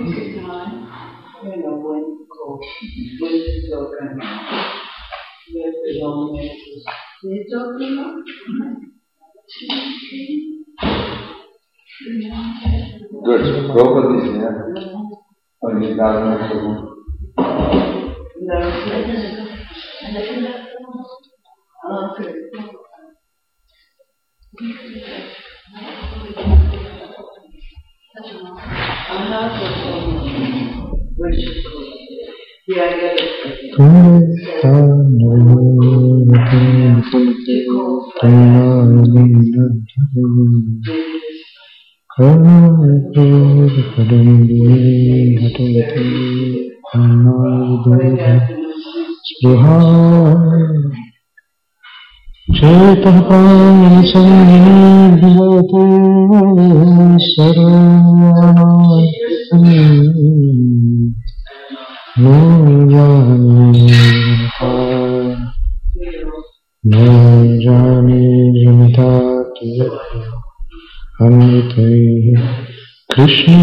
Good. Prabhupada is here. Chetah prana samnibhyate sarvamaya no jane janita amrite Krishna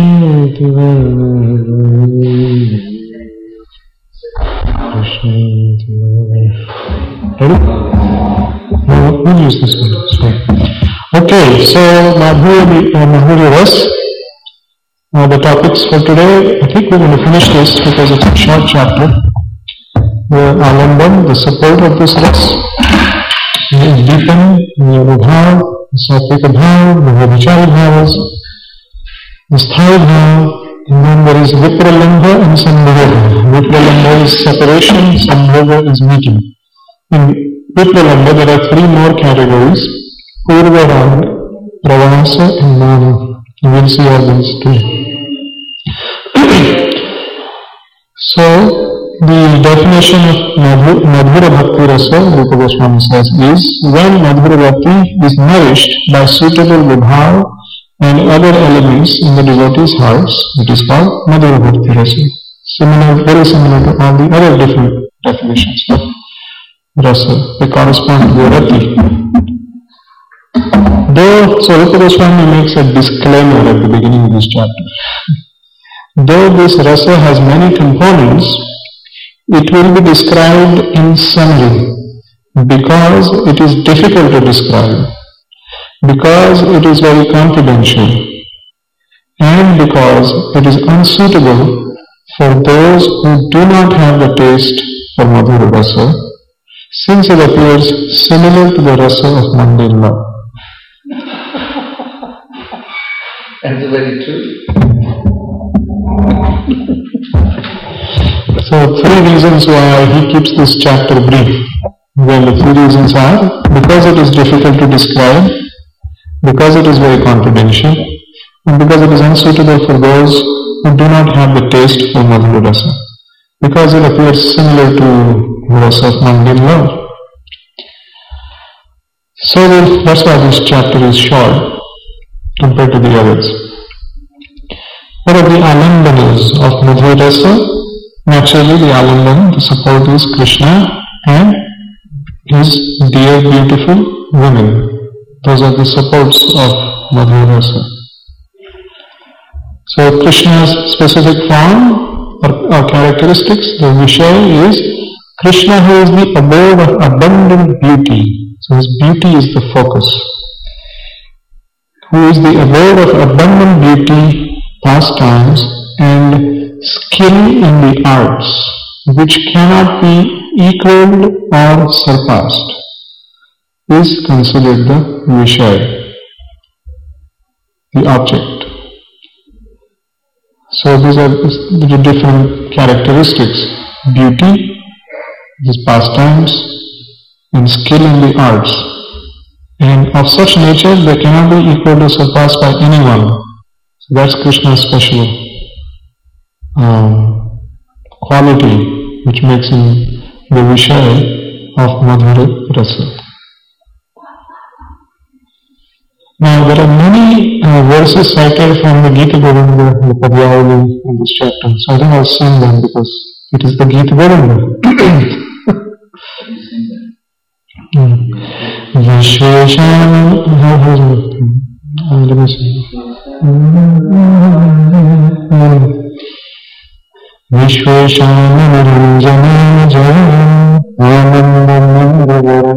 Ready? No, we'll use this one. Sorry. Okay, so Madhurya Ras. The topics for today, I think we're going to finish this because it's a short chapter. The Alamban, the support of this Ras, the Deepan, the Anubhav, the Satvika Bhav, the Vichari Bhavas, the Sthai Bhav, and then there is Vipralambha and Sambhoga. Vipralambha is separation, Sambhoga is meeting. In Vipralambha there are three more categories: Purva Raga, Pravasa and Mana. You will see all these three. So, the definition of Madhura Bhakti Rasa, Rupa Goswami says, is when Madhura Bhakti is nourished by suitable vibhav and other elements in the devotee's hearts, it is called Madhura Bhakti Rasa. Very similar to all the other different definitions of Rasa. They correspond to the Rati. So Rupa Goswami makes a disclaimer at the beginning of this chapter. Though this Rasa has many components, it will be described in summary because it is difficult to describe, because it is very confidential, and because it is unsuitable for those who do not have the taste for Madhura Rasa, since it appears similar to the Rasa of mundane love. That's very true. So, three reasons why he keeps this chapter brief. Well, the three reasons are because it is difficult to describe, because it is very confidential, and because it is unsuitable for those who do not have the taste for Madhura Rasa, because it appears similar to the Rasa of mundane love. So that's why this chapter is short compared to the others. What are the alambanas of Madhura Rasa? Naturally, the alambana, the support is Krishna and his dear, beautiful women. Those are the supports of Madhura Rasa. So Krishna's specific form or characteristics, the Vishaya is Krishna, who is the abode of abundant beauty. So his beauty is the focus. Who is the abode of abundant beauty, pastimes, and skill in the arts, which cannot be equaled or surpassed, is considered the Vishaya, the object. So these are the different characteristics: beauty, these pastimes, and skill in the arts. And of such nature, they cannot be equaled or surpassed by anyone. So that's Krishna's special quality, which makes him the Vishaya of Madhura Rasa. Now, there are many verses cited from the Gita Govinda, the Padyavali in this chapter. So I think I'll sing them because it is the Gita Govinda. Vishvesham, let me see. Vishveshananiranjanam jayam Anandamandravara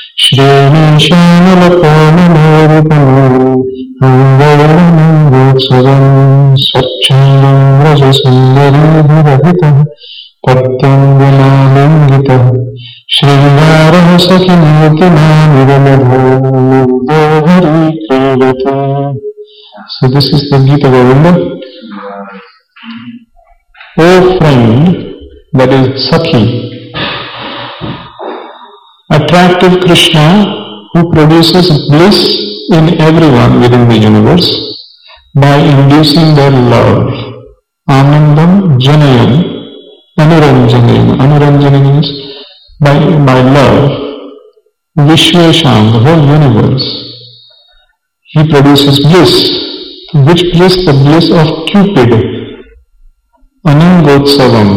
Shrenishanalapanamorupam Angaranandotsavam Swachhandam Rajasundaradhirahitam Patyam Vinalingitah Sringaram Sakimurtinam Vidamadhari Kridati. So this is the Gita Govinda. O friend, that is Sakhi, attractive Krishna who produces bliss in everyone within the universe by inducing their love. Anandam Janayam Anuranjanayam. Anuranjanayam means by love. Vishvesham, the whole universe. He produces bliss. Which bliss? The bliss of Cupid. Anangotsavam.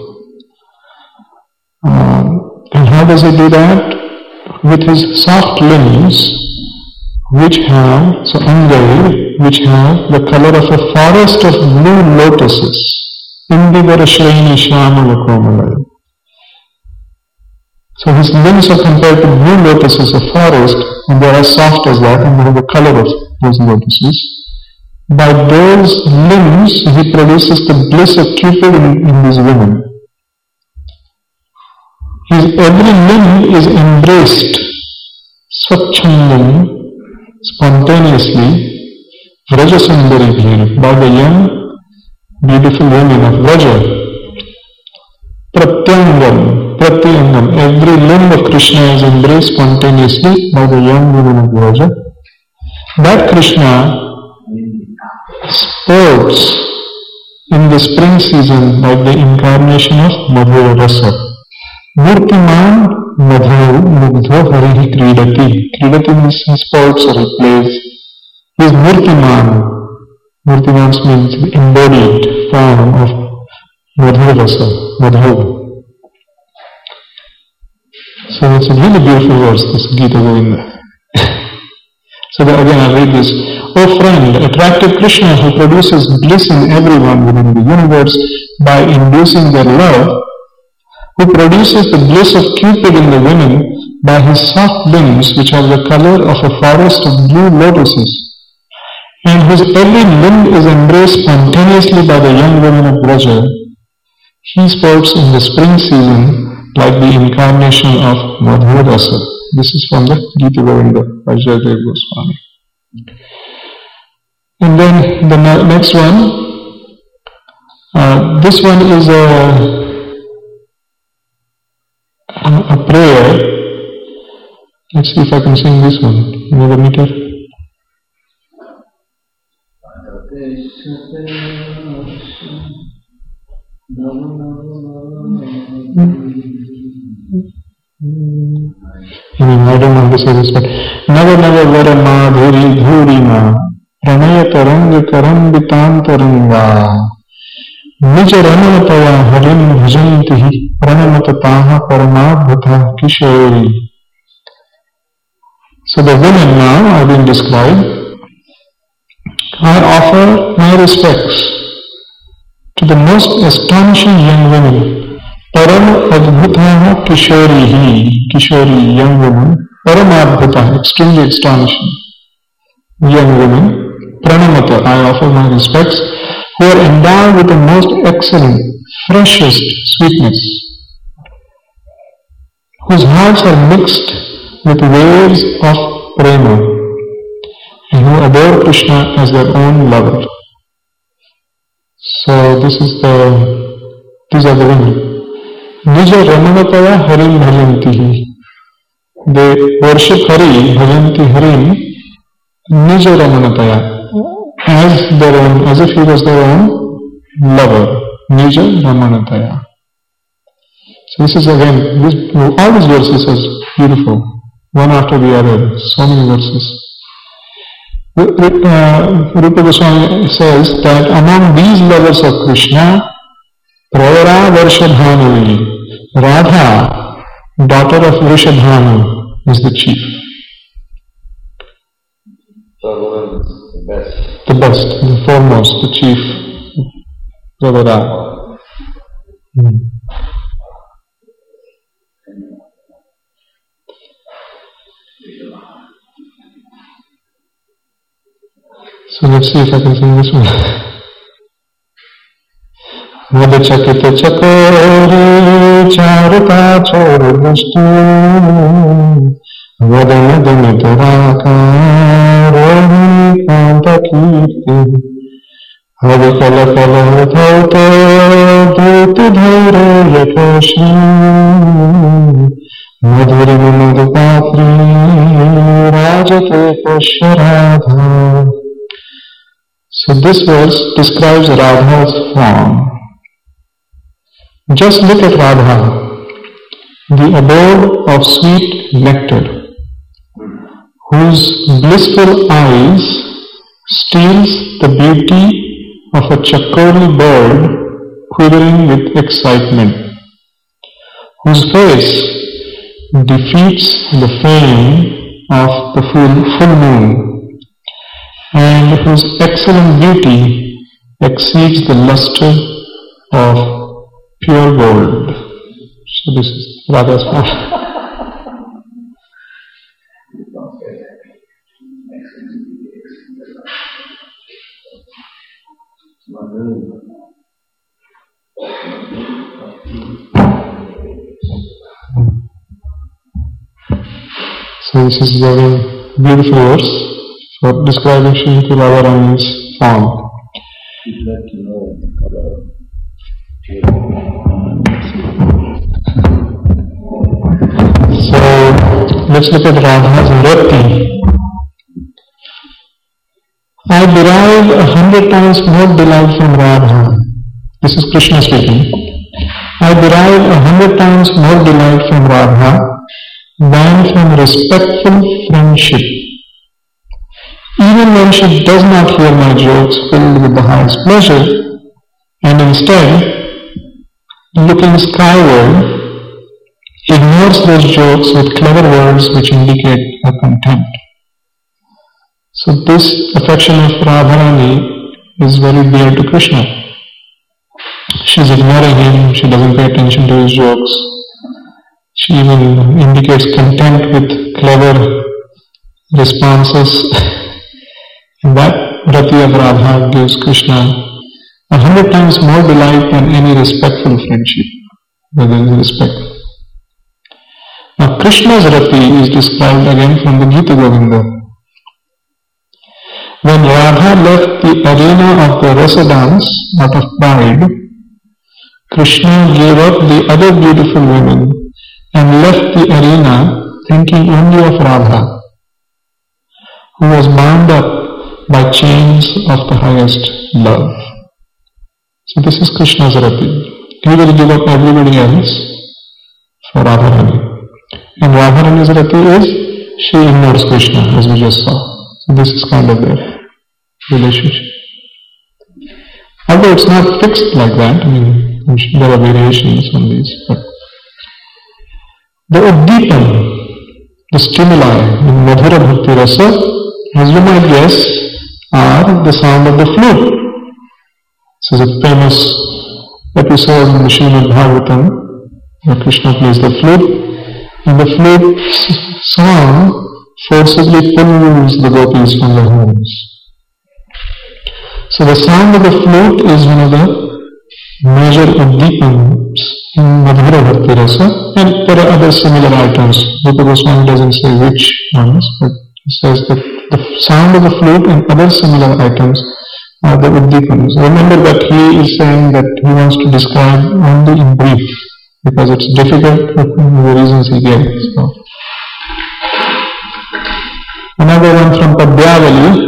And how does he do that? With his soft limbs, which have, so Angai, which have the color of a forest of blue lotuses. Indivarashraini Shyamala Komalaya. So his limbs are compared to blue lotuses of forest, and they are as soft as that, and they have the color of those lotuses. By those limbs, he produces the bliss of Cupid in these women. Every limb is embraced, Swachhandam, spontaneously, Vrajasundari, by the young, beautiful women of Vraja. Pratyangam, every limb of Krishna is embraced spontaneously by the young women of Vraja. That Krishna sports in the spring season like the incarnation of Madhura Rasa. Murtiman Madhu Mugdho Harihi Kridati. Kridati means he sports or he plays. He is Murtiman. Murtiman means the embodied form of Madhura Rasa, Madhu. So it's a really beautiful verse, this Gita Govinda. So again I'll read this. O friend, attractive Krishna who produces bliss in everyone within the universe by inducing their love, who produces the bliss of Cupid in the women by his soft limbs which have the color of a forest of blue lotuses, and whose every limb is embraced spontaneously by the young women of Vraja, he sports in the spring season like the incarnation of Madhura Rasa. This is from the Gita Govinda by Jayadeva Goswami. And then the next one, this one is a prayer. Let's see if I can sing this one. You know the meter? I don't know how to say this, but Nava Nava Vara Madhuri Dhuri Ma Pranaya Taranga Karambitantaranga Nija Ramanataya Harim Bhajantihi Pranamatataha Paramadbhata Kishori. So the women now are being described. I offer my respects to the most astonishing young women. Param Adbhutaha Kishori, Kishori, young woman. Paramadbhutaha, extremely astonishing young women. Pranamata, I offer my respects, who are endowed with the most excellent, freshest sweetness, whose hearts are mixed with waves of prema, and who adore Krishna as their own lover. So these are the women. Nija Ramanataya Harim Bhajantihi. They worship Hari, Bhajanti Harim, Nija Ramanataya, as their own, as if he was their own lover. Nija Ramanataya. So this is again, all these verses are beautiful, one after the other, so many verses. Rupa Goswami says that among these lovers of Krishna, Pravara Varshadhanu, Radha, daughter of Vrishadhanu, is the chief. The best, the foremost, the chief, Pravara. So let's see if I can sing this one. Mad chakit chakore charta chor dृष्टि Vadan dmittaraka rohi kanta kirti Avikala kala thauta dhut dhaira yakoshri Madhuri madhupatri rajate pasharadha. So this verse describes Radha's form. Just look at Radha, the abode of sweet nectar, whose blissful eyes steals the beauty of a chakori bird quivering with excitement, whose face defeats the fame of the full moon, and whose excellent beauty exceeds the luster of pure gold. So this is Radha's form. So this is a very beautiful verse for describing Srimati Radharani's form. You'd like to know the color of So let's look at Radha's Rati. I derive 100 times more delight from Radha. This is Krishna speaking. I derive 100 times more delight from Radha than from respectful friendship. Even when she does not hear my jokes filled with the highest pleasure, and instead, looking skyward, ignores those jokes with clever words which indicate her contempt. So this affection of Radharani is very dear to Krishna. She's ignoring him, she doesn't pay attention to his jokes. She even indicates contempt with clever responses. And that Rati of Radha gives Krishna 100 times more delight than any respectful friendship, where there is respect. Now Krishna's Rati is described again from the Gita Govinda. When Radha left the arena of the Rasa dance out of pride, Krishna gave up the other beautiful women and left the arena thinking only of Radha, who was bound up by chains of the highest love. So this is Krishna's Rati. He will give up everybody else for Radharani. And Radharani's Rati is, she ignores Krishna, as we just saw. So this is kind of their relationship. Although it's not fixed like that, I mean, there are variations on these. But the Uddipan, the stimuli in Madhura Bhakti Rasa, as you might guess, are the sound of the flute. This is a famous episode in the Srimad Bhagavatam where Krishna plays the flute, and the flute song forcibly pulls the gopis from their homes. So the sound of the flute is one of the major uddipans in Madhura Bhakti Rasa, and there are other similar items. Rupa Goswami doesn't say which ones, but he says that the sound of the flute and other similar items are the uddipans. Remember that he is saying that he wants to describe only in brief, because it's difficult for the reasons he gave. So. Another one from Padyavali.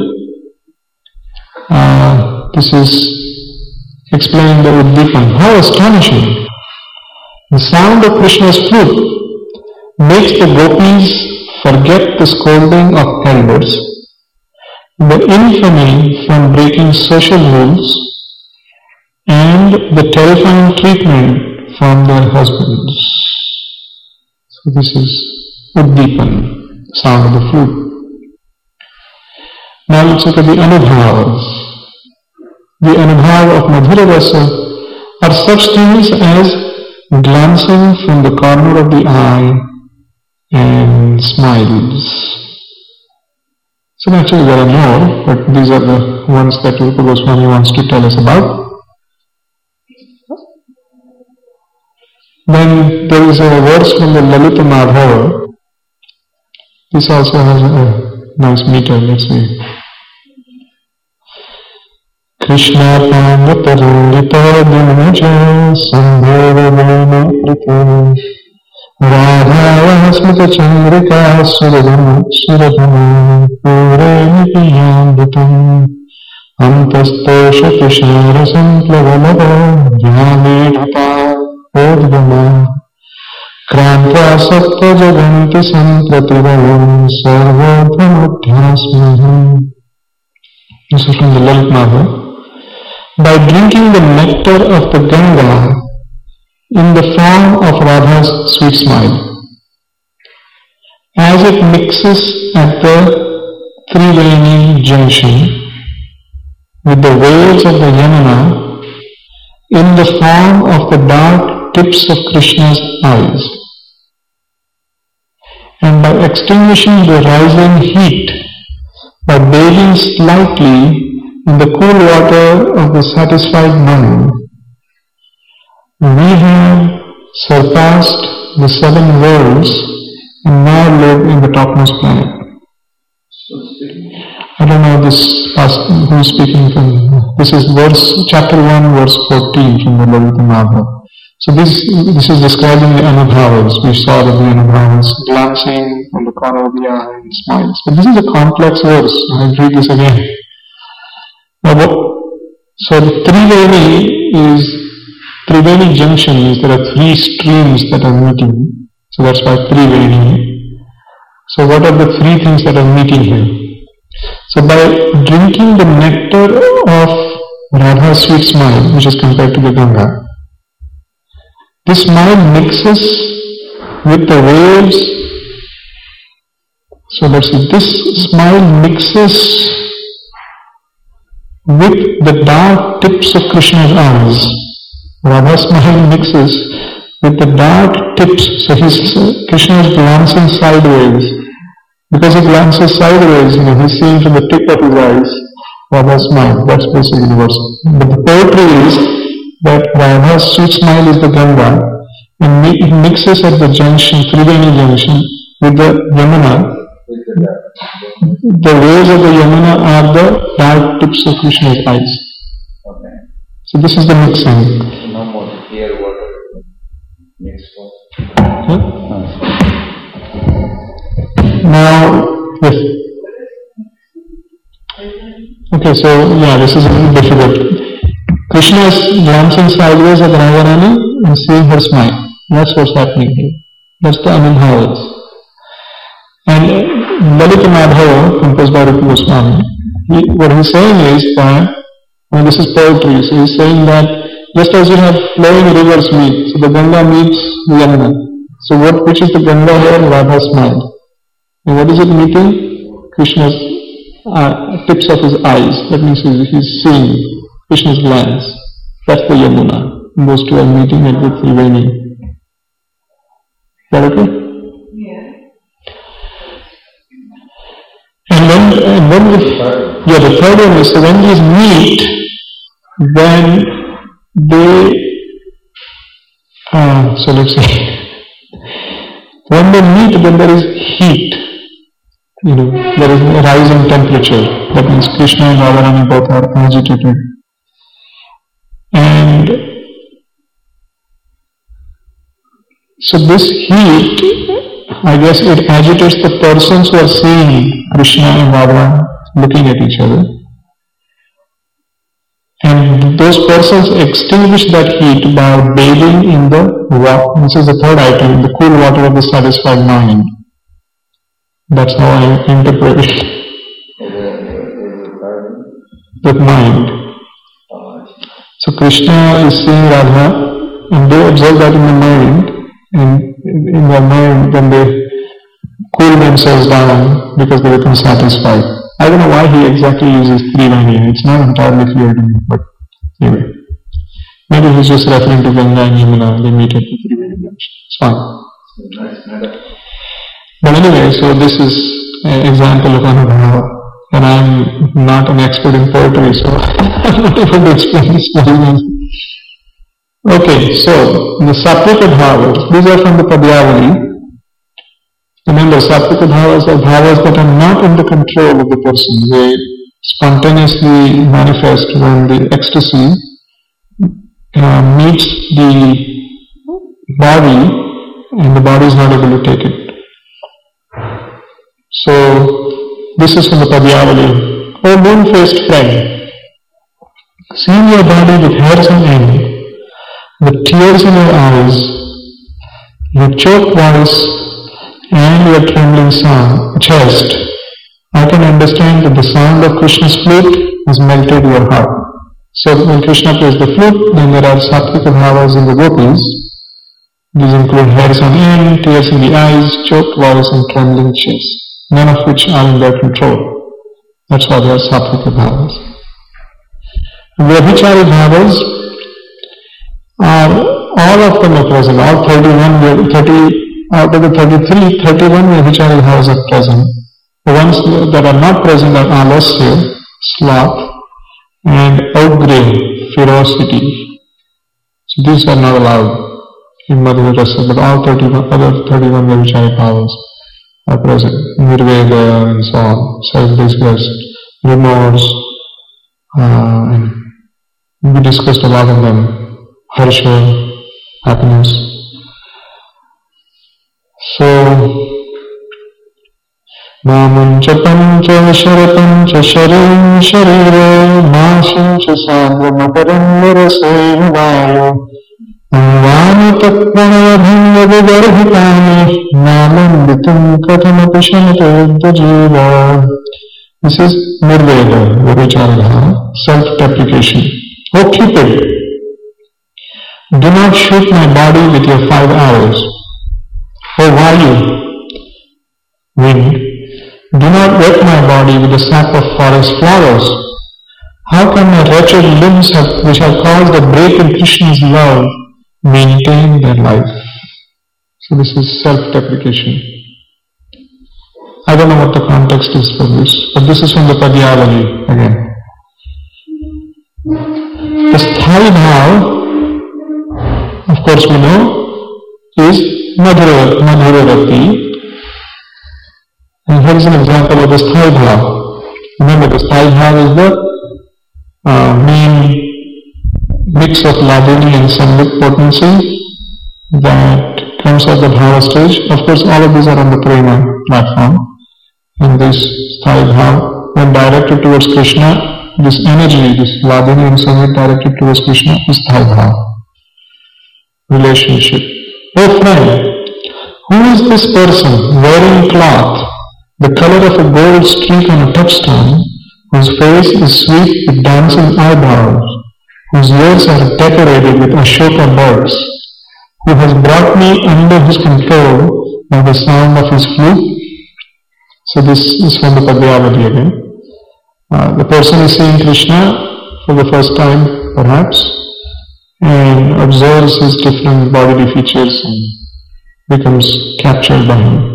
This is explaining the Uddipan. How astonishing! The sound of Krishna's flute makes the gopis forget the scolding of elders, the infamy from breaking social rules, and the terrifying treatment from their husbands. So this is Uddipan, sound of the flute. Now let's look at the Anubhavas. The Anubhava of Madhura Rasa are such things as glancing from the corner of the eye and smiles. So naturally there are more, but these are the ones that Rupa Goswami wants to tell us about. Then there is a verse from the Lalita Madhava. This also has a nice meter, let's see. Krishna Pandatarulita Dinaja Sambhava Vana Prita Radha Smita Chandrika Suradhana Pure Nipiyambitam Antastosha Tushara Samplavalava Jnanedhata Odgama Kranta Sapta Jaganti Samprativalam Sarvodhamudhyasmaham. This is from the Lalit Madhava. By drinking the nectar of the Ganga in the form of Radha's sweet smile, as it mixes at the Triveni junction with the waves of the Yamuna in the form of the dark tips of Krishna's eyes, and by extinguishing the rising heat by bathing slightly in the cool water of the satisfied mind, we have surpassed the 7 worlds and now live in the topmost planet. I don't know who is speaking from. This is chapter 1, verse 14 from the Lalita Madhava. So this is describing the Anubhavas. We saw that the Anubhavas glancing from the corner of the eye and smiles. But this is a complex verse. I'll read this again. So the Triveni junction is there are 3 streams that are meeting. So that's why Triveni. So what are the 3 things that are meeting here? So by drinking the nectar of Radha's sweet smile, which is compared to the Ganga, this smile mixes with the waves. So let's see, this smile mixes with the dark tips of Krishna's eyes. Radha's smile mixes with the dark tips. So Krishna is glancing sideways. Because he glances sideways, he's seeing from the tip of his eyes Radha's smile. That's basically the verse. But the poetry is that Radha's sweet smile is the Ganga, and it mixes at the junction, Triveni junction, with the Yamuna. The waves of the Yamuna are the dark tips of Krishna's eyes. Okay. So this is the mixing. No more clear water mixed water. Huh? Now, yes. Okay, so this is a little difficult. Krishna is glancing sideways at Radharani and seeing her smile. That's what's happening here. That's the Anubhavas. And Lalita Madhava, composed by Rupa Goswami, what he's saying is that, this is poetry, so he's saying that just as you have flowing rivers meet, so the Ganga meets the Yamuna. So which is the Ganga here? Radha's smile. And what is it meeting? Krishna's tips of his eyes. That means he's seeing Krishna's glance. That's the Yamuna. And those two are meeting at the Triveni. Is that okay? And then the third one is, so when these meet, then they, so let's say, when they meet, then there is heat. There is a rise in temperature. That means Krishna and Radharani both are agitated. And so this heat, I guess it agitates the persons who are seeing Krishna and Radha looking at each other. And those persons extinguish that heat by bathing in the water. This is the third item, the cool water of the satisfied mind. That's how I interpret it. The mind. So Krishna is seeing Radha, and they observe that in the mind, and in their mind then they cool themselves down because they become satisfied. I don't know why he exactly uses Triveni. It's not entirely clear to me, but anyway. Maybe he's just referring to Ganga and Yamuna. They meet at the Triveni junction. It's fine. But anyway, so this is an example of Anubhava. And I'm not an expert in poetry, so I'm not able to explain this very well. Okay, so the Sattvika Bhavas, these are from the Padyavali. Remember, Sattvika Bhavas are bhavas that are not in the control of the person. They spontaneously manifest when the ecstasy meets the body and the body is not able to take it. So, this is from the Padyavali. O moon-faced friend, seeing your body with hairs on end, with tears in your eyes, your choked voice and your trembling chest, I can understand that the sound of Krishna's flute has melted your heart. So when Krishna plays the flute, then there are Sattvika Bhavas in the gopis. These include hairs on end, tears in the eyes, choked voice and trembling chest, none of which are in their control. That's why they are Sattvika Bhavas. The Abhichari Bhavas are, all of them are present, all 31, 30, out of the 33, 31 Abhichari Bhavas are present. The ones that are not present are Alasya, sloth, and Augre, ferocity. So these are not allowed in Madhurya Rasa, but all 31 Abhichari Bhavas are present. Nirveda and so on, self-disgust, remorse, and we discussed a lot of them. Harsha, happiness. So, Namam cha pancha sharatam cha sharim shariro Masam cha sandramakaram varasem vayo Angvani tatpana bhanga vigarhitani Namam vitum kathamapi shanata jiva. This is Nirveda, Vibhicharya, self-deprecation. O Cupid, do not shoot my body with your 5 arrows. O Vayu, wind, do not wet my body with the sap of forest flowers. How can my wretched limbs which have caused a break in Krishna's love maintain their life? So this is self-deprecation. I don't know what the context is for this, but this is from the Padyavali again. The Sthai Bhav, of course we know, is Madhura Rati. And here is an example of the Sthai Bhav. Remember, the Sthai Bhav is the main mix of Ladini and Samvit potency that comes at the Bhava stage. Of course, all of these are on the Prema platform. And this Sthai Bhav, when directed towards Krishna, this energy, this Ladini and Samvit directed towards Krishna is Sthai Bhav. Relationship. Oh friend, who is this person wearing cloth, the color of a gold streak on a touchstone, whose face is sweet with dancing eyebrows, whose ears are decorated with Ashoka birds, who has brought me under his control by the sound of his flute? So this is from the Padyavali again. The person is seeing Krishna for the first time, perhaps, and observes his different bodily features and becomes captured by him.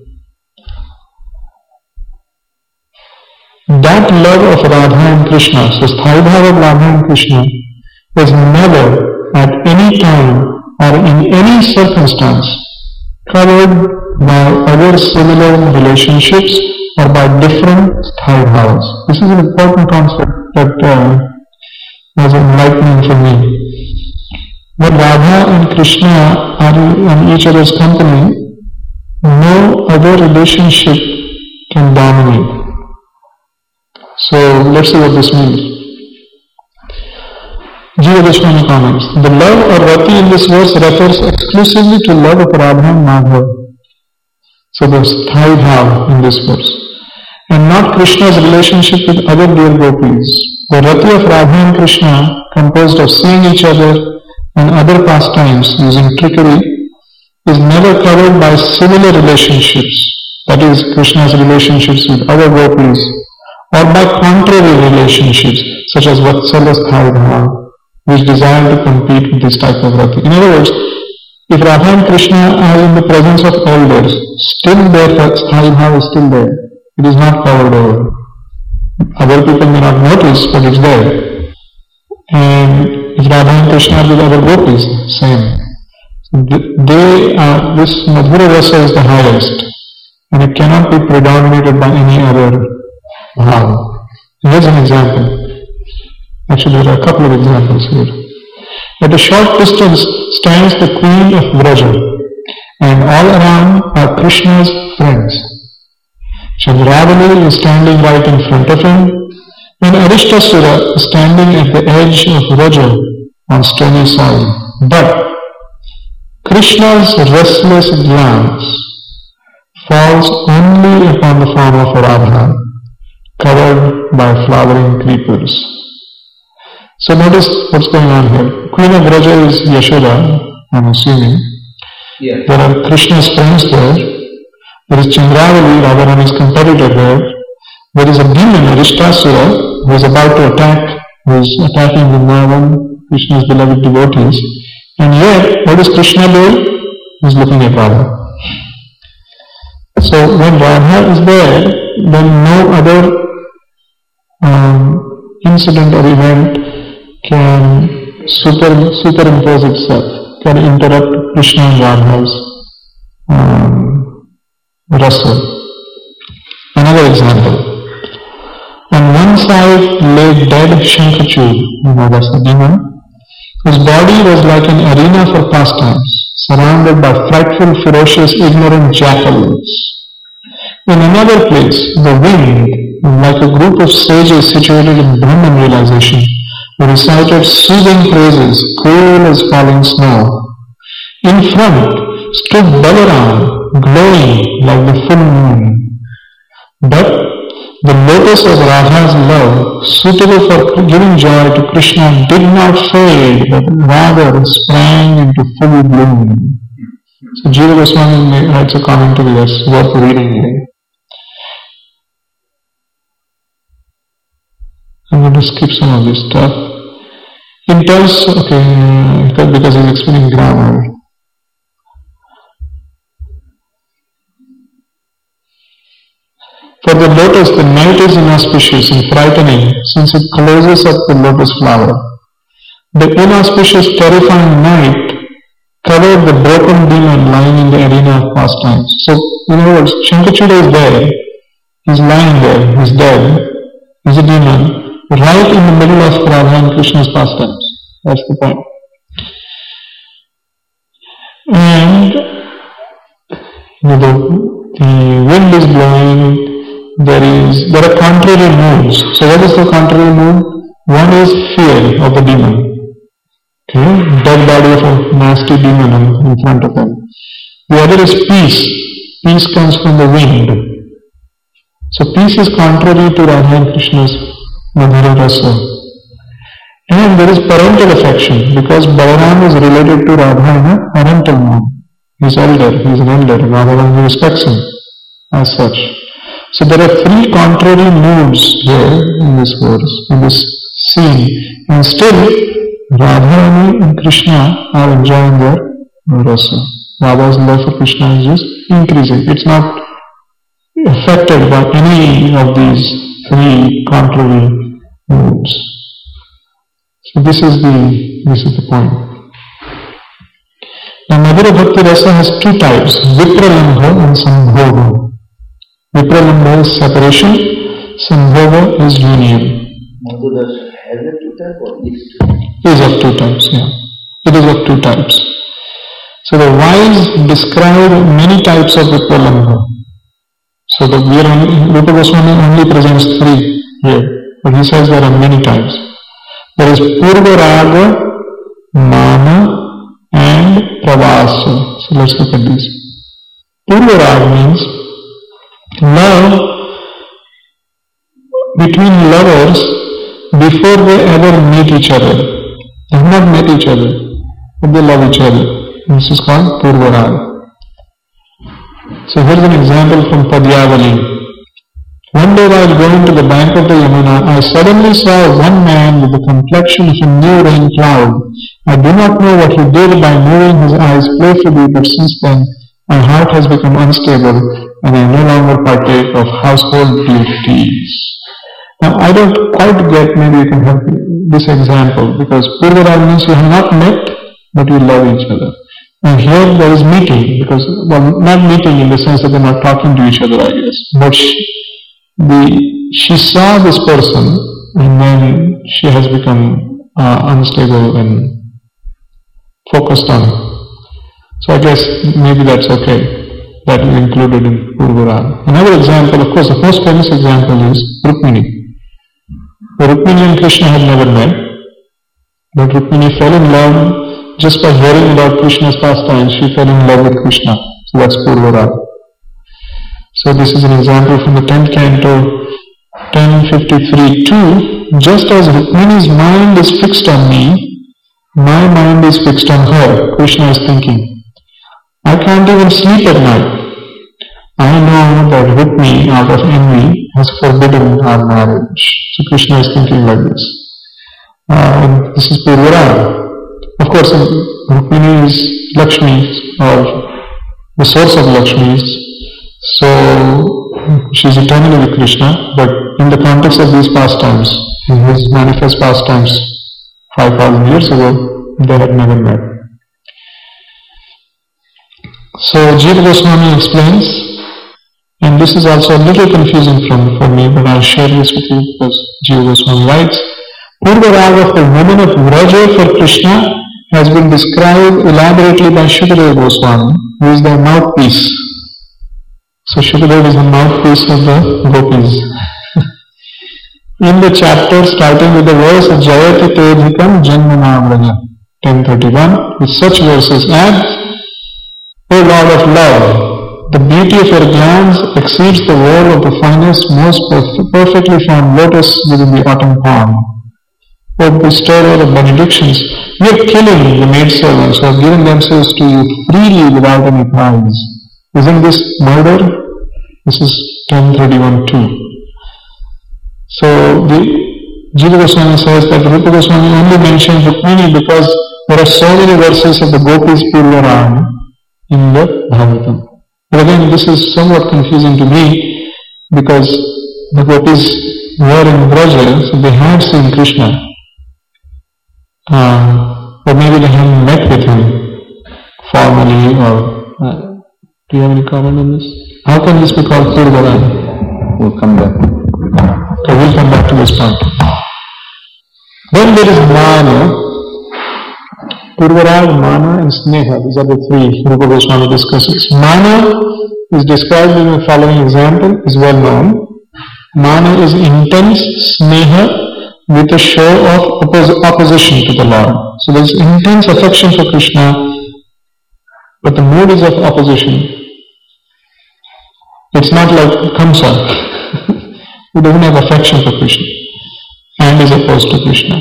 That love of Radha and Krishna, so Sthai Bhava of Radha and Krishna, is never at any time or in any circumstance covered by other similar relationships or by different Sthai Bhavas. This is an important concept that was enlightening for me. When Radha and Krishna are in each other's company, no other relationship can dominate. So let's see what this means. Jiva Goswami comments, the love or rati in this verse refers exclusively to love of Radha and Madhava. So there's Sthai Bhav in this verse. And not Krishna's relationship with other dear gopis. The rati of Radha and Krishna, composed of seeing each other and other pastimes using trickery, is never covered by similar relationships, that is, Krishna's relationships with other gopis, or by contrary relationships, such as Vatsala Sthai Bhava, which desire to compete with this type of bhakti. In other words, if Radha and Krishna are in the presence of elders, still their Sthai Bhava is still there. It is not covered over. Other people may not notice, but it's there. And if Radha and Krishna are with other gopis, same. This Madhura Rasa is the highest, and it cannot be predominated by any other bhava. Here's an example. Actually, there are a couple of examples here. At a short distance stands the queen of Vraja, and all around are Krishna's friends. Chandravali is standing right in front of him, and Arishtasura is standing at the edge of Vraja on stony soil. But Krishna's restless glance falls only upon the form of Radha, covered by flowering creepers. So notice what's going on here. Queen of Vraja is Yashoda, I'm assuming. Yeah. There are Krishna's friends there. There is Chandravali, Radharani's competitor there. There is a demon, Arishtasura, who is about to attack, who is attacking Vrindavan, Krishna's beloved devotees. And yet, what is Krishna doing? He is looking at Radha. So when Radha is there, then no other incident or event can superimpose itself, can interrupt Krishna and Radha's rasa. Another example. On one side lay dead Shankachud, that's the demon, whose body was like an arena for pastimes, surrounded by frightful, ferocious, ignorant jackals. In another place, the wind, like a group of sages situated in Brahman realization, recited soothing praises, cool as falling snow. In front stood Balaram, glowing like the full moon. But the lotus of Radha's love, suitable for giving joy to Krishna, did not fade, but rather sprang into full bloom. So Jiva Goswami writes a commentary that's worth reading here. I'm going to skip some of this stuff. In terms, because he's explaining grammar. For the lotus, the night is inauspicious and frightening, since it closes up the lotus flower. The inauspicious, terrifying night covered the broken demon lying in the arena of pastimes. So, in other words, Shankachuda is there, he's lying there, he's dead, he's a demon, right in the middle of Radha and Krishna's pastimes. That's the point. And the wind is blowing, there are contrary moods. So what is the contrary mood? One is fear of the demon. Okay, dead body of a nasty demon in front of them. The other is peace. Peace comes from the wind. So peace is contrary to Radha and Krishna's Madhura Rasa. And there is parental affection, because Balaram is related to Radha in a parental mode. He's elder, he's an elder, Radha respects him as such. So there are three contrary moods here in this verse, in this scene, and still Radharani and Krishna are enjoying their rasa. Radha's love for Krishna is just increasing. It's not affected by any of these three contrary moods. So this is the point. Now Madhura Bhakti Rasa has two types, Vipralambha and Sambhoga. Vipralambha is separation, Sambhoga is union. Madhura has a two types or is two? It is of two types, yeah. It is of two types. So the wise describe many types of Vipralambha. So the Rupa Goswami only presents three here, but he says there are many types. There is Purva Raga, Mana, and Pravasa. So let's look at these. Purva Raga means love between lovers before they ever meet each other. They have not met each other, but they love each other. This is called Purva Raga. So here's an example from Padyavali. One day while going to the bank of the Yamuna, I suddenly saw one man with the complexion of a new rain cloud. I do not know what he did by moving his eyes playfully, but since then my heart has become unstable and I no longer partake of household duties. Now I don't quite get, maybe you can help me, this example, because Purvarag means you have not met, but you love each other. And here there is meeting, because, well, not meeting in the sense that they're not talking to each other, I guess, but she saw this person and then she has become unstable and focused on. So I guess maybe that's okay. That is included in Purvarag. Another example, of course, the most famous example is Rukmini. Rukmini and Krishna had never met, but Rukmini fell in love just by hearing about Krishna's pastimes. She fell in love with Krishna. So that's Purvarag. So this is an example from the 10th canto, 1053-2. Just as Rukmini's mind is fixed on me, my mind is fixed on her. Krishna is thinking. I can't even sleep at night. I know that Rukmini, out of envy, has forbidden our marriage. So Krishna is thinking like this. And this is Purvarag. Of course, Rukmini is Lakshmi, or the source of Lakshmi. So she is eternally with Krishna, but in the context of these pastimes, in his manifest pastimes 5,000 years ago, they had never met. So Jiva Goswami explains, and this is also a little confusing for me, but I'll share this with you because Jiva Goswami writes, Purvarag of the woman of Vraja for Krishna has been described elaborately by Shukadeva Goswami, who is their mouthpiece. So Shukadeva is the mouthpiece of the gopis. In the chapter starting with the verse Jayati Tedhikam Janmanavraja 1031, with such verses as, O Lord of love, the beauty of your glance exceeds the wall of the finest, most perfectly formed lotus within the autumn palm. O bestower of benedictions, you are killing the maidservants who have given themselves to you freely without any prize. Isn't this murder? This is 1031-2. So the Jiva Goswami says that Rupa Goswami only mentions Rukmini because there are so many verses of the Gopis Purvarag in the Bhagavatam. But again, this is somewhat confusing to me because the Gopis were in Vraja, so they had seen Krishna. Or maybe they haven't met with him formally, or do you have any comment on this? How can this be called Purvarag? We'll come back. Okay, we'll come back to this point. Then there is Mana, Purvarag, Mana and Sneha. These are the three Rupa Goswami discusses. Mana is described in the following example, is well known. Mana is intense Sneha with a show of opposition to the Lord. So there is intense affection for Krishna, but the mood is of opposition. It's not like Kamsa. He doesn't have affection for Krishna and is opposed to Krishna.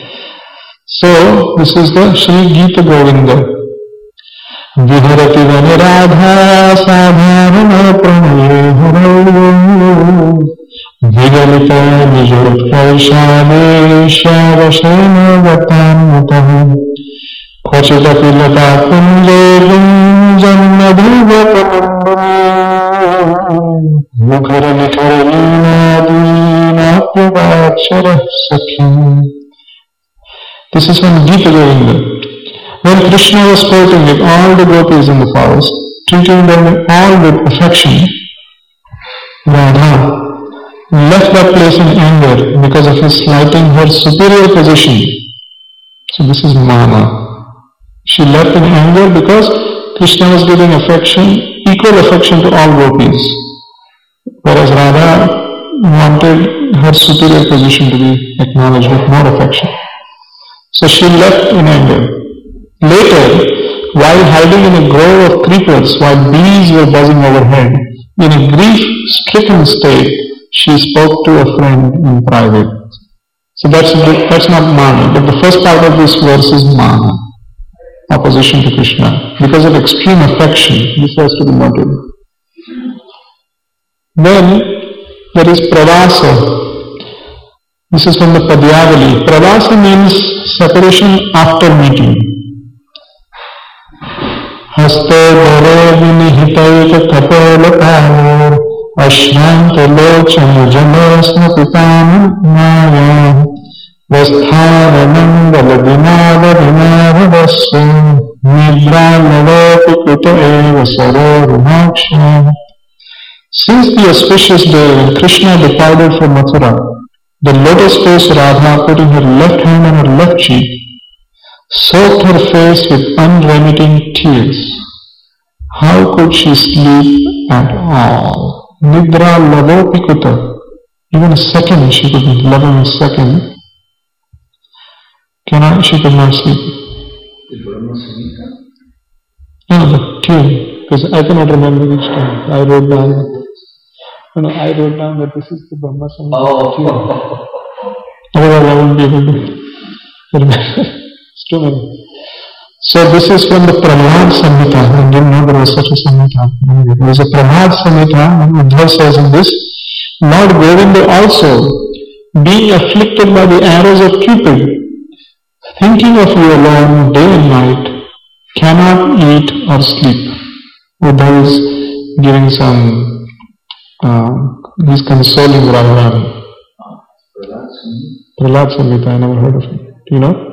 So this is the Sri Gita Govinda. Viharati vani radha sadharana pranaye haro vigalita nijotkaishane shavashena vatamutahu kochita pilata kunje gunjanmadhuvatamambara This is from Gita Govinda. When Krishna was sporting with all the gopis in the forest, treating them all with affection, Radha left that place in anger because of his slighting her superior position. So this is Mana. She left in anger because Krishna was giving affection, equal affection to all gopis, whereas Radha wanted her superior position to be acknowledged with more affection. So she left in anger. Later, while hiding in a grove of creepers while bees were buzzing overhead, in a grief-stricken state, she spoke to a friend in private. So that's not Mana, but the first part of this verse is Mana, opposition to Krishna. Because of extreme affection, this has to be noted. Then, There is pravasa. This is from the Padyavali. Pravasa means separation after meeting. Hasto dharo vinihitaika kapolapavo ashranta lochana jamasna pitana maya vastharanam valadinava vinavavasya nidranavati kuta eva sarorumaksham. Since the auspicious day when Krishna departed from Mathura, the lotus-faced Radha, putting her left hand on her left cheek, soaked her face with unremitting tears. How could she sleep at all? Nidra lavopikuta. Even a second, she could love him a second. She could not sleep. No, the tune, because I cannot remember which time. I wrote down that this is the Brahma Samhita tune. Otherwise I won't be able to remember. It's too many. So this is from the Pramad Samhita. I didn't know there was such a Samhita. There was a Pramad Samhita, and Uddhav says in this, Lord Govinda also, being afflicted by the arrows of Cupid, thinking of you alone day and night, cannot eat or sleep. Uddhav is giving some, he's consoling Radharani. Prahlad Samhita, I never heard of him. Do you know?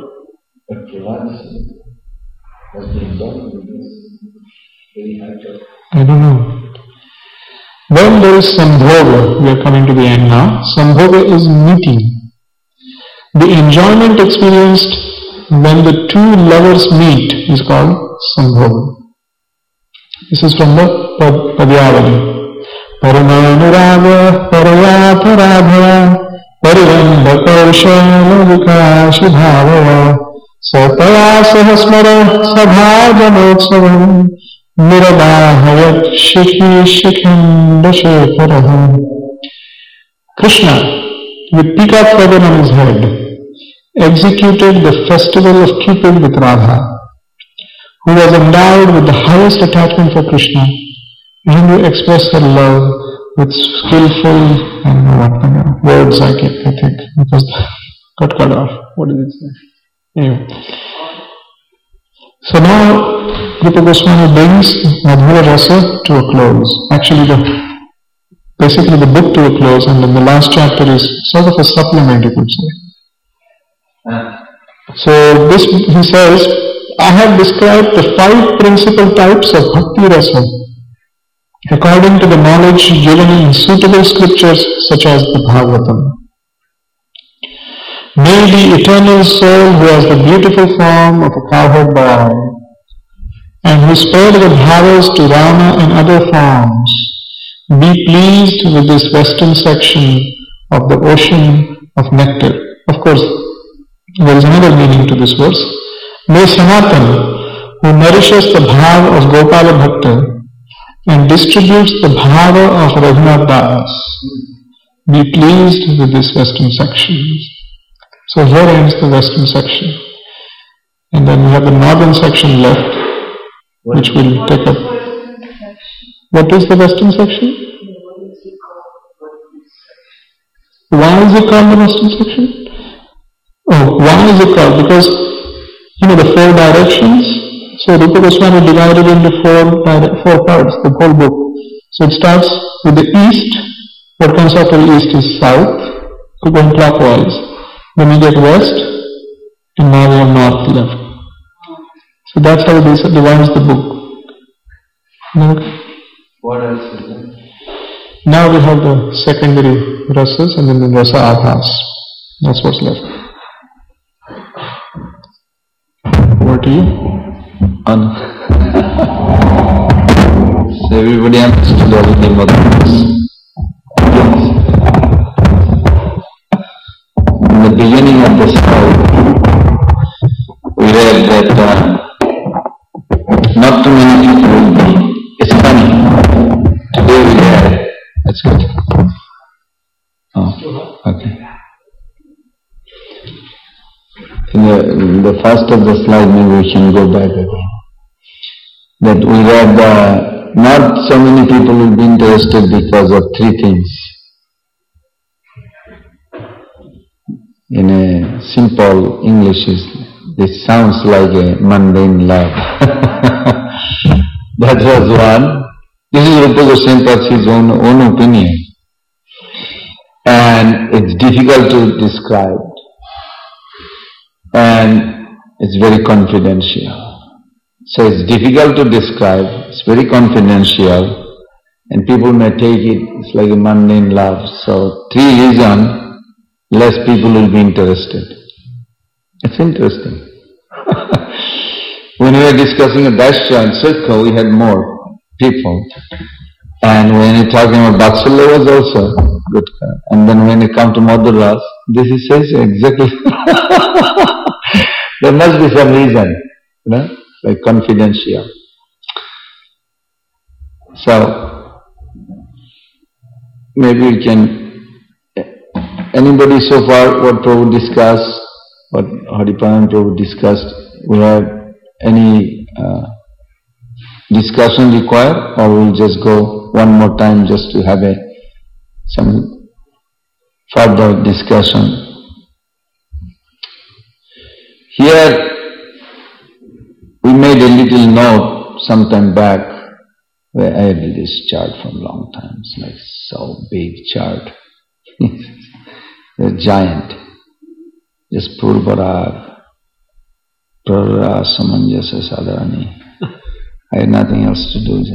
I don't know. Then there is Sambhoga. We are coming to the end now. Sambhoga is meeting. The enjoyment experienced when the two lovers meet is called Sambhoga. This is from the Padyavali. Paramanuraga parayata radha parirambha kaushala vikashi bhavava sataya sahasmara sabhajanotsavam Mirabahayat Shikhi Shikhinda Shekharaha. Krishna, with peacock feather on his head, executed the festival of Cupid with Radha, who was endowed with the highest attachment for Krishna, and who expressed her love with skillful, I don't know what words I think, because got cut off. What did it say? Anyway. So now, Rupa Goswami brings Madhura Rasa to a close. Actually, basically the book to a close, and then the last chapter is sort of a supplement, you could say. So this, he says, I have described the 5 principal types of Bhakti Rasa according to the knowledge given in suitable scriptures such as the Bhagavatam. May the eternal soul who has the beautiful form of a cowherd boy and who spared the bhavas to Rama and other forms be pleased with this western section of the ocean of nectar. Of course, there is another meaning to this verse. May Sanatan, who nourishes the bhava of Gopala Bhakta and distributes the bhava of Raghunath Das, be pleased with this western section. So here ends the western section. And then we have the northern section left, which we'll take up. What is the western section? Why is it called the western section? Oh, why is it called? Because, the 4 directions. So Rupa Goswami divided into 4 parts, the whole book. So it starts with the east. What comes after the east is south, going clockwise. Then we get west, and now we have north left. So that's how it divides the book. What else is there? Now we have the secondary rasas and then the rasa abhas. That's what's left. What do you? So everybody understood everything about this. In the beginning of the slide, we read that not too many people will be. It's funny. Today we read. That's good. Oh, okay. In the first of the slide, maybe we can go back again. That we read not so many people will be interested because of 3 things. in a simple English, this sounds like a mundane love. That was one. This is Rupa Goswami Path's own opinion. And it's difficult to describe. And it's very confidential. So it's difficult to describe, it's very confidential, and people may take it's like a mundane love. So 3 reasons, less people will be interested. It's interesting. When we were discussing a Daisya and Sukha, we had more people. And when you're talking about Vatsalya was also good. And then when you come to Madhur Ras, this is says exactly. There must be some reason, like confidential. So, maybe we can, anybody so far what Prabhu discussed, what Hariparan Prabhu discussed, we have any discussion required, or we'll just go one more time just to have some further discussion. Here we made a little note some time back, where I had this chart from a long time. It's like so big chart. A giant. Just Purvarag, Prara, Samanjasa, Sadharani. I had nothing else to do,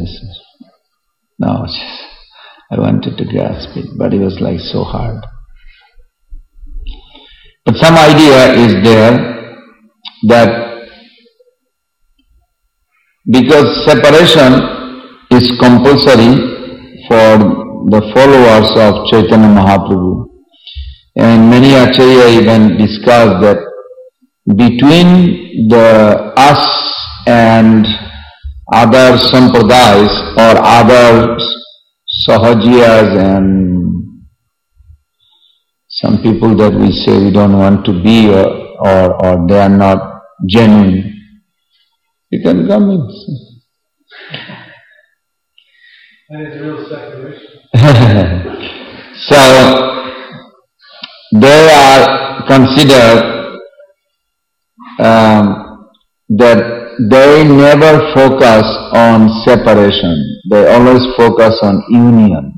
I wanted to grasp it, but it was like so hard. But some idea is there that because separation is compulsory for the followers of Chaitanya Mahaprabhu, and many Acharya even discuss that between us and other sampradayas or other sahajiyas and some people that we say we don't want to be or they are not genuine, you can come in. And it's real separation. So, they are considered that they never focus on separation. They always focus on union.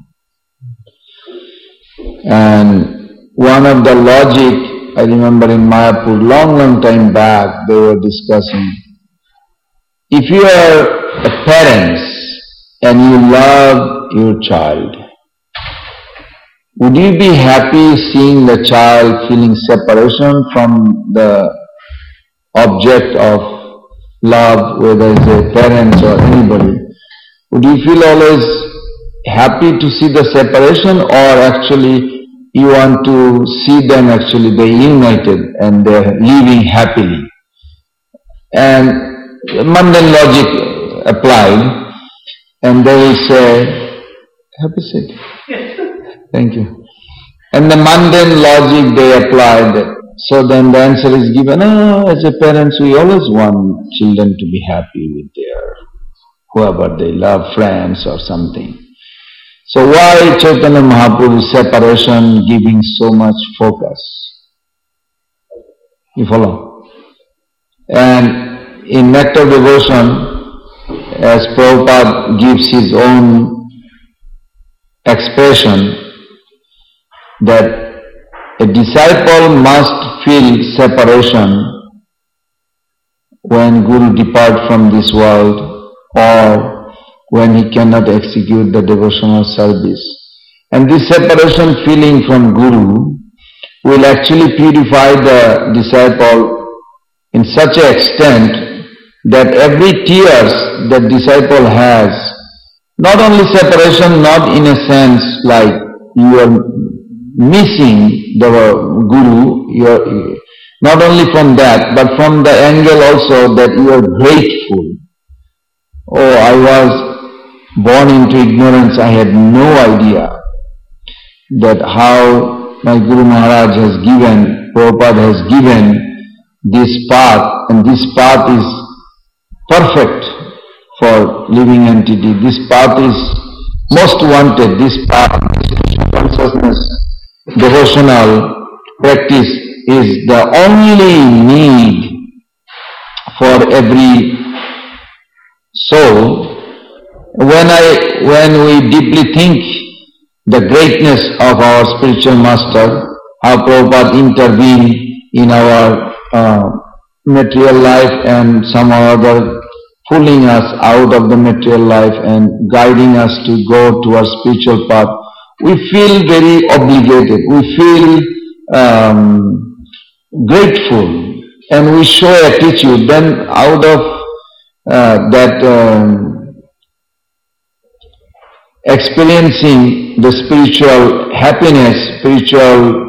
And one of the logic, I remember in Mayapur, long time back, they were discussing, if you are parents and you love your child, would you be happy seeing the child feeling separation from the object of love, whether it's a parents or anybody? Would you feel always happy to see the separation, or actually you want to see them actually they united and they're living happily? And mundane logic applied, and they will say, happy seat. Thank you. And the mundane logic they applied. So then the answer is given, as a parents we always want children to be happy with their whoever they love, friends or something. So why Chaitanya Mahaprabhu's separation giving so much focus? You follow? And in Nectar Devotion, as Prabhupada gives his own expression, that a disciple must feel separation when Guru depart from this world or when he cannot execute the devotional service. And this separation feeling from Guru will actually purify the disciple in such an extent that every tears that disciple has, not only separation, not in a sense like you are missing the Guru, not only from that, but from the angle also that you are grateful. Oh, I was born into ignorance, I had no idea that how my Guru Maharaj has given, Prabhupada has given this path, and this path is perfect for living entity. This path is most wanted. This path, consciousness, devotional practice is the only need for every soul. When we deeply think the greatness of our spiritual master, how Prabhupada intervened in our material life and somehow or other pulling us out of the material life and guiding us to go to our spiritual path, we feel very obligated, we feel grateful, and we show attitude. Then out of that experiencing the spiritual happiness, spiritual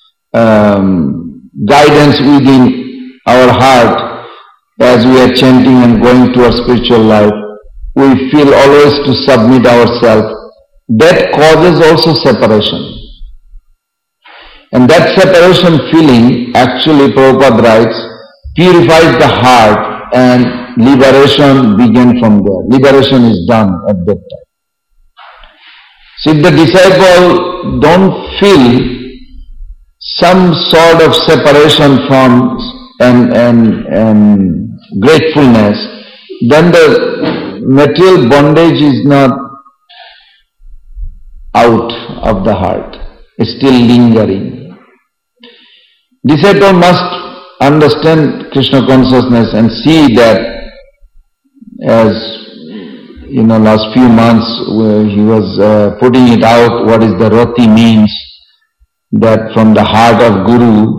guidance within our heart as we are chanting and going to our spiritual life, we feel always to submit ourselves. That causes also separation. And that separation feeling, actually Prabhupada writes, purifies the heart and liberation begins from there. Liberation is done at that time. So if the disciple don't feel some sort of separation from and gratefulness, then the material bondage is not out of the heart, it's still lingering. Disciple must understand Krishna consciousness and see that, as last few months he was putting it out, what is the rati means, that from the heart of Guru,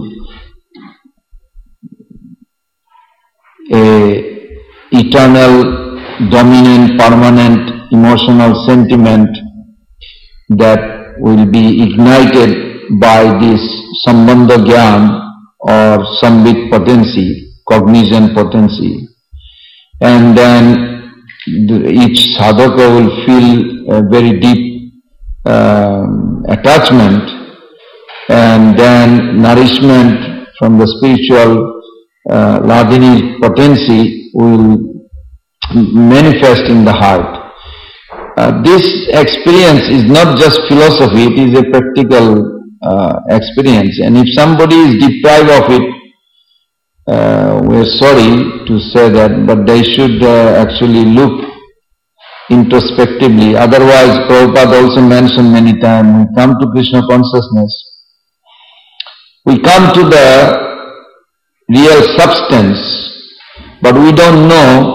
a eternal, dominant, permanent emotional sentiment that will be ignited by this sambandha gyan or sambit potency, cognition potency, and then each sadhaka will feel a very deep attachment, and then nourishment from the spiritual Ladini potency will manifest in the heart. This experience is not just philosophy, it is a practical experience, and if somebody is deprived of it, we are sorry to say that, but they should actually look introspectively. Otherwise, Prabhupada also mentioned many times, we come to Krishna consciousness, we come to the real substance, but we don't know,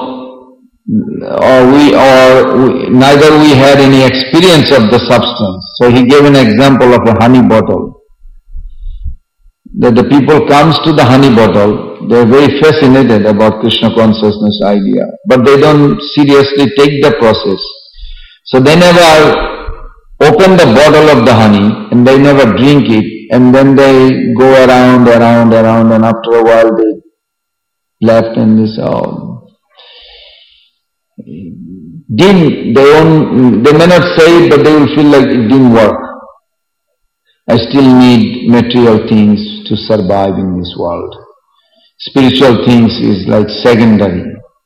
neither we had any experience of the substance. So he gave an example of a honey bottle. That the people comes to the honey bottle, they are very fascinated about Krishna consciousness idea, but they don't seriously take the process. So they never open the bottle of the honey and they never drink it, and then they go around, and after a while they left and they say, they may not say it, but they will feel like it didn't work. I still need material things to survive in this world. Spiritual things is like secondary.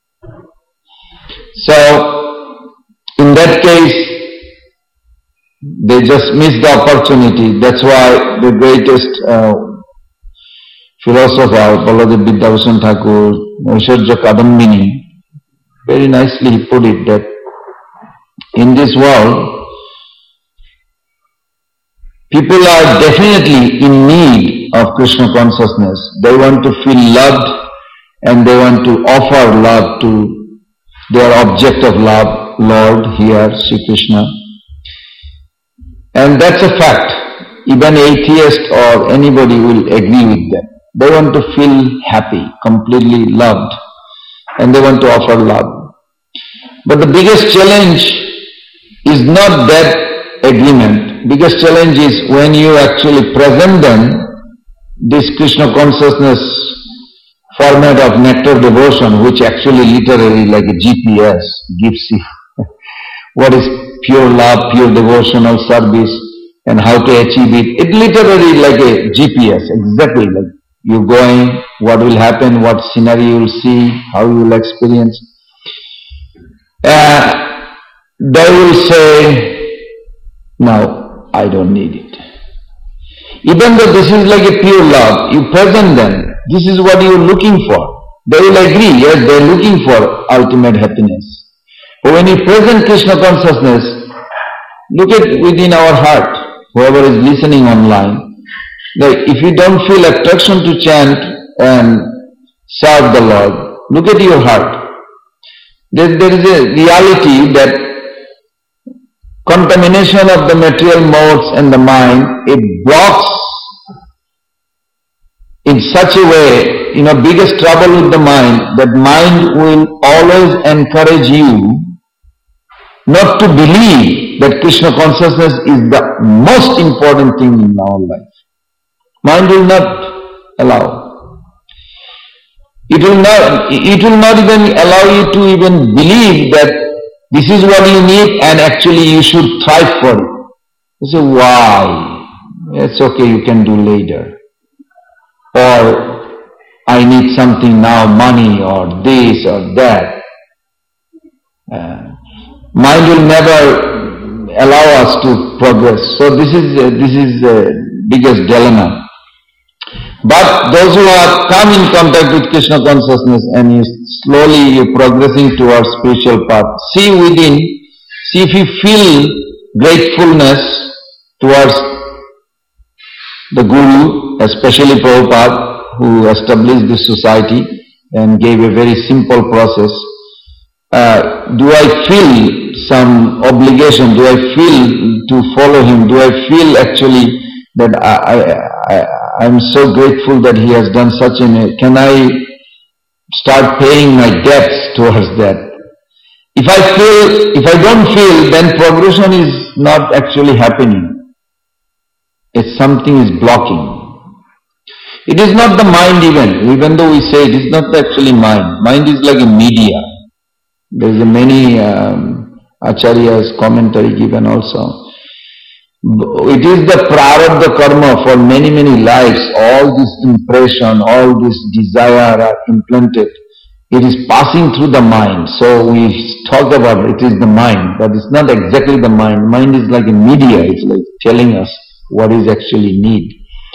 So, in that case, they just miss the opportunity. That's why the greatest philosopher, Baladev Vidyabhushan Thakur, Aishwarya Kadambini, very nicely put it that in this world, people are definitely in need of Krishna consciousness. They want to feel loved and they want to offer love to their object of love, Lord, here, Sri Krishna. And that's a fact. Even atheist or anybody will agree with them. They want to feel happy, completely loved, and they want to offer love. But the biggest challenge is not that agreement. Biggest challenge is when you actually present them this Krishna consciousness format of nectar devotion, which actually literally like a GPS gives you what is pure love, pure devotional service, and how to achieve it. It literally like a GPS, exactly like you're going, what will happen, what scenario you will see, how you will experience. They will say, no, I don't need it. Even though this is like a pure love, you present them, this is what you are looking for. They will agree, yes, they are looking for ultimate happiness. But when you present Krishna consciousness, look at within our heart, whoever is listening online, like if you don't feel attraction to chant and serve the Lord, look at your heart. There is a reality that contamination of the material modes and the mind, it blocks in such a way, biggest trouble with the mind, that mind will always encourage you not to believe that Krishna consciousness is the most important thing in our life. Mind will not allow. It will not even allow you to even believe that this is what you need and actually you should strive for it. You say, why? It's okay, you can do later. Or, I need something now, money or this or that. Mind will never allow us to progress. So this is the biggest dilemma. But those who have come in contact with Krishna consciousness and you're progressing towards spiritual path, see within, see if you feel gratefulness towards the Guru, especially Prabhupada, who established this society and gave a very simple process. Do I feel some obligation? Do I feel to follow him? Do I feel actually that I'm so grateful that he has done such can I start paying my debts towards that? If I don't feel, then progression is not actually happening. It's something is blocking. It is not the mind even though we say it is not actually mind. Mind is like a media. There is a many Acharya's commentary given also. It is the prarabdha karma for many lives. All this impression, all this desire are implanted. It is passing through the mind. So we talk about it is the mind, but it's not exactly the mind. Mind is like a media. It's like telling us what is actually need.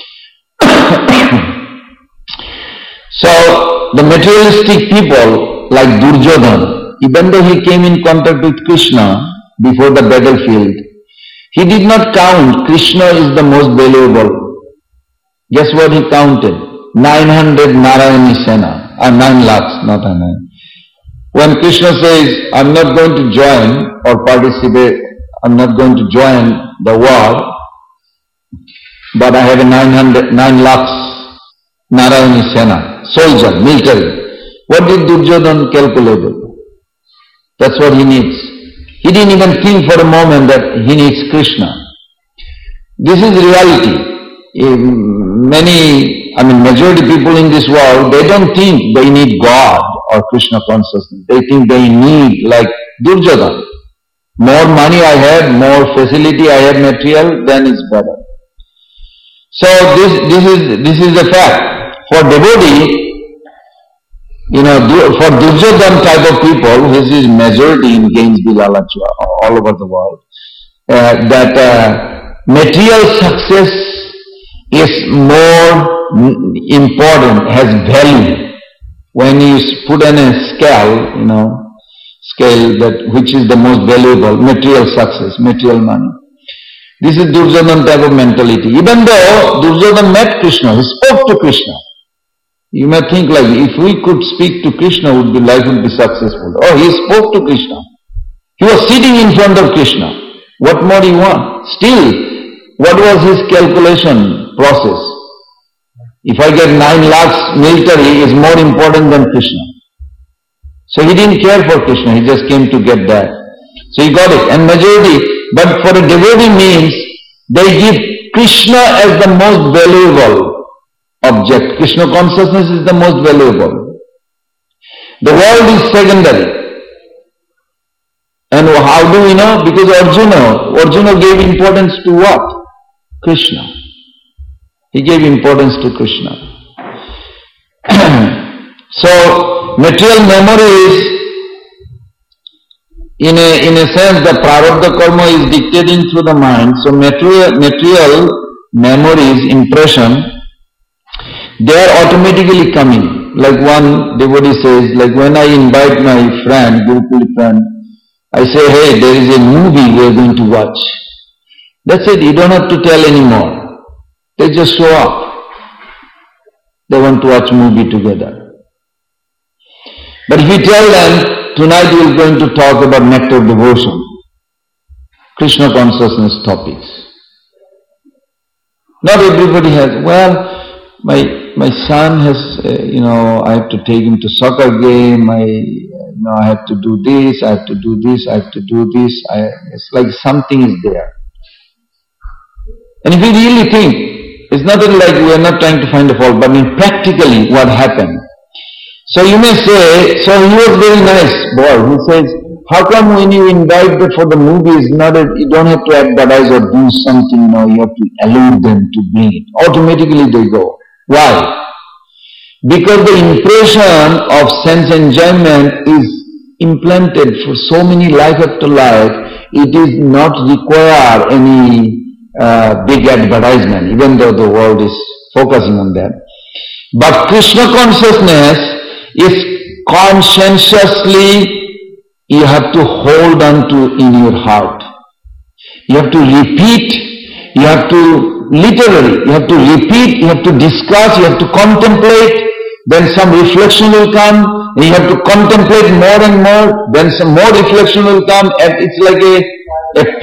So the materialistic people like Duryodhana, even though he came in contact with Krishna before the battlefield, he did not count Krishna is the most valuable. Guess what he counted? 900 Narayani Sena, 9 lakhs, not 9. When Krishna says, I'm not going to join or participate, I'm not going to join the war, but I have a 9 lakhs Narayani Sena, soldier, military. What did Duryodhana calculate? That's what he needs. He didn't even think for a moment that he needs Krishna. This is reality. Majority people in this world, they don't think they need God or Krishna consciousness. They think they need, like Duryodhana. More money I have, more facility I have material, then it's better. So this is a fact. For devotee, for Duryodhana type of people, which is majority in Gainesville, Alachua, all over the world, that material success is more important, has value. When you put on a scale, that which is the most valuable, material success, material money. This is Duryodhana type of mentality. Even though Duryodhana met Krishna, he spoke to Krishna. You may think like, if we could speak to Krishna, life would be successful. Oh, he spoke to Krishna. He was sitting in front of Krishna. What more do you want? Still, what was his calculation process? If I get 9 lakhs military is more important than Krishna. So he didn't care for Krishna, he just came to get that. So he got it. And majority, but for a devotee means, they give Krishna as the most valuable object. Krishna consciousness is the most valuable. The world is secondary. And how do we know? Because Arjuna gave importance to what? Krishna. He gave importance to Krishna. So, material memory is, in a sense, the prarabdha karma is dictating through the mind. So material memories, impression, they are automatically coming. Like one devotee says, like when I invite my friend, Gurukul friend, I say, hey, there is a movie we are going to watch. That's it, you don't have to tell anymore. They just show up. They want to watch movie together. But if you tell them, tonight we are going to talk about nectar of devotion, Krishna consciousness topics. Not everybody has, well, my son has, I have to take him to soccer game, I have to do this, I have to do this, I have to do this. It's like something is there. And if you really think, it's not like we are not trying to find a fault, but practically what happened. So you may say, so he was very nice boy. He says, how come when you invite them for the movies, you don't have to advertise or do something, you have to allow them to bring it. Automatically they go. Why? Because the impression of sense enjoyment is implanted for so many life after life, it is not require any big advertisement, even though the world is focusing on that. But Krishna consciousness is conscientiously you have to hold on to in your heart. You have to repeat, you have to literally, you have to repeat, you have to discuss, you have to contemplate, then some reflection will come, and you have to contemplate more and more, then some more reflection will come, and it's like a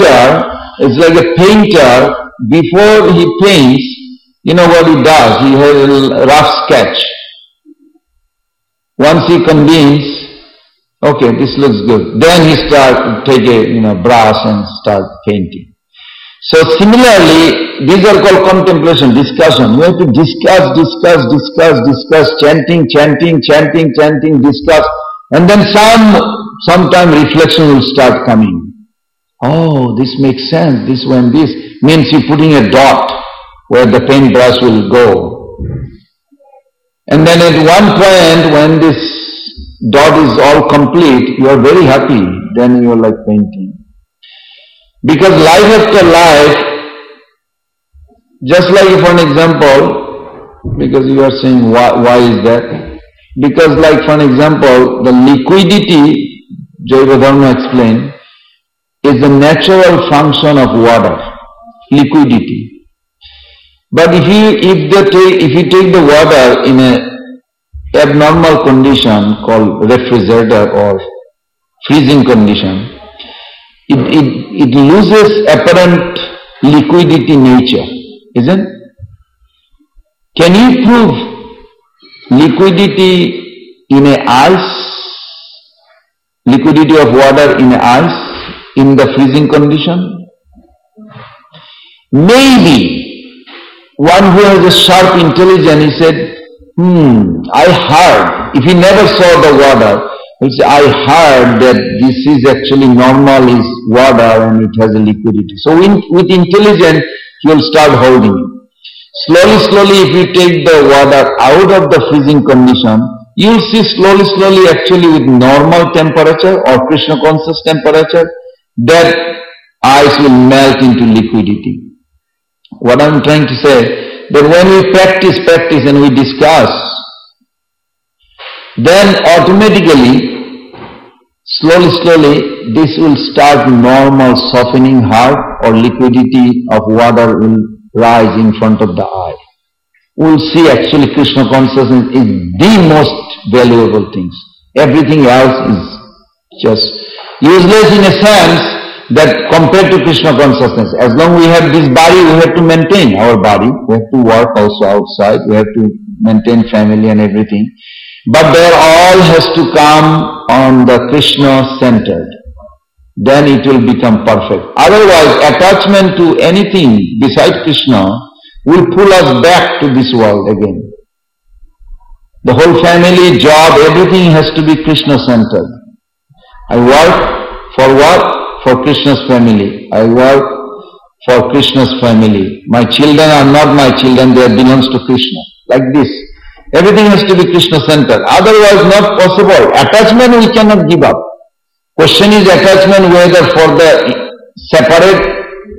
painter, before he paints, you know what he does, he has a rough sketch. Once he convinces, okay, this looks good, then he take a brush and start painting. So similarly, these are called contemplation, discussion. You have to discuss, chanting, discuss, and then sometime reflection will start coming. Oh, this makes sense, this one, this means you're putting a dot where the paintbrush will go. And then at one point, when this dot is all complete, you are very happy, then you are like painting. Because life after life, just like for an example, because you are saying why is that? Because like for an example, the liquidity, Jaiva Dharma explained, is the natural function of water, liquidity. But if you take the water in a abnormal condition called refrigerator or freezing condition, it loses apparent liquidity nature, isn't? Can you prove liquidity in a ice, liquidity of water in a ice in the freezing condition? Maybe one who has a sharp intelligence, he said, I heard, if he never saw the water, he said, I heard that this is actually normal is water and it has a liquidity. So with intelligence, he will start holding it. Slowly, if you take the water out of the freezing condition, you will see slowly, actually with normal temperature or Krishna conscious temperature, that ice will melt into liquidity. What I am trying to say, that when we practice and we discuss, then automatically, slowly, this will start normal softening heart or liquidity of water will rise in front of the eye. We will see actually Krishna consciousness is the most valuable things. Everything else is just useless in a sense that compared to Krishna consciousness. As long we have this body, we have to maintain our body. We have to work also outside. We have to maintain family and everything. But there all has to come on the Krishna centered. Then it will become perfect. Otherwise, attachment to anything beside Krishna will pull us back to this world again. The whole family, job, everything has to be Krishna centered. I work for what? For Krishna's family. I work for Krishna's family. My children are not my children, they belongs to Krishna. Like this. Everything has to be Krishna centered. Otherwise not possible. Attachment we cannot give up. Question is attachment whether for the separate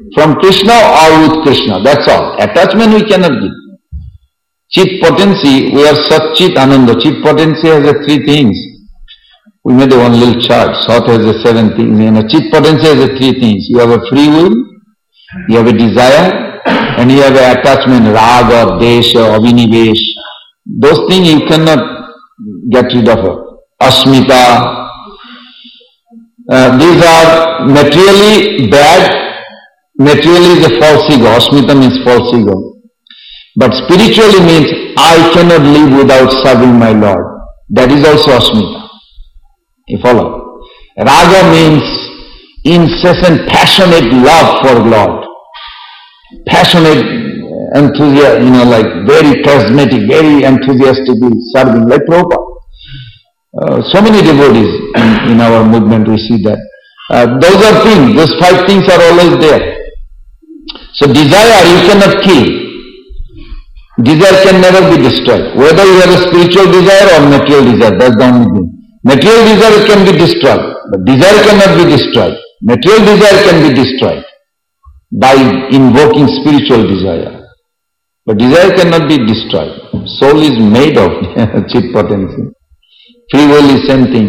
from Krishna or with Krishna. That's all. Attachment we cannot give. Chit potency, we are Sat Chit Ananda. Chit potency has the three things. We made one little chart. Sat has the 7 things. Chit potency has the 3 things. You have a free will, you have a desire, and you have an attachment, raga, desha, avinivesh. Those things you cannot get rid of. Asmita. These are materially bad. Materially is a false ego. Asmita means false ego. But spiritually means I cannot live without serving my Lord. That is also asmita. You follow? Raga means incessant, passionate love for Lord. Passionate, enthusiasm, like very charismatic, very enthusiastically serving, like Prabhupada. So many devotees in our movement, we see that. Those are things, those 5 things are always there. So desire you cannot kill. Desire can never be destroyed. Whether you have a spiritual desire or material desire, that's the only thing. Material desire can be destroyed, but desire cannot be destroyed. Material desire can be destroyed by invoking spiritual desire. But desire cannot be destroyed. Soul is made of chit potency. Free will is same thing.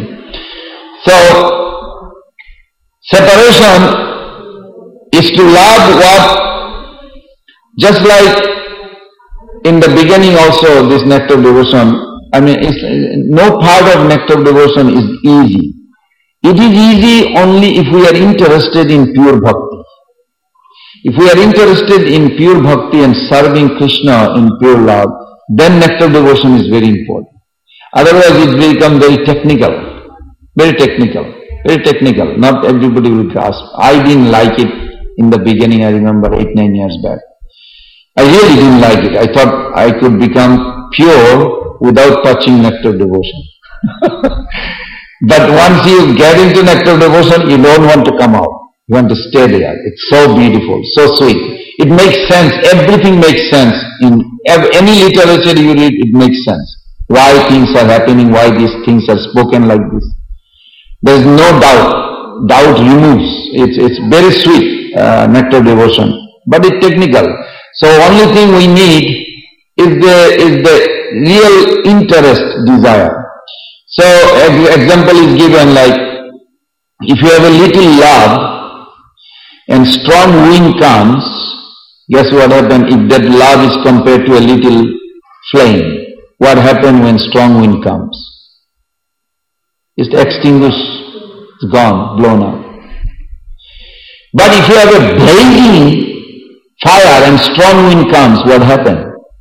So, separation is to love what, just like in the beginning also this nectar of devotion, no part of nectar of devotion is easy. It is easy only if we are interested in pure bhakti. If we are interested in pure bhakti and serving Krishna in pure love, then nectar of devotion is very important. Otherwise it will become very technical. Very technical. Very technical. Not everybody will grasp. I didn't like it in the beginning, I remember 8-9 years back. I really didn't like it. I thought I could become pure without touching nectar of devotion. But once you get into nectar of devotion, you don't want to come out. You want to stay there. It's so beautiful, so sweet. It makes sense. Everything makes sense. In any literature you read, it makes sense. Why things are happening, why these things are spoken like this. There is no doubt. Doubt removes. It's very sweet, nectar of devotion. But it's technical. So only thing we need is the real interest, desire. So example is given like, if you have a little love and strong wind comes, guess what happens if that love is compared to a little flame? What happens when strong wind comes? It's extinguished, it's gone, blown out. But if you have a blazing fire and strong wind comes, what happens?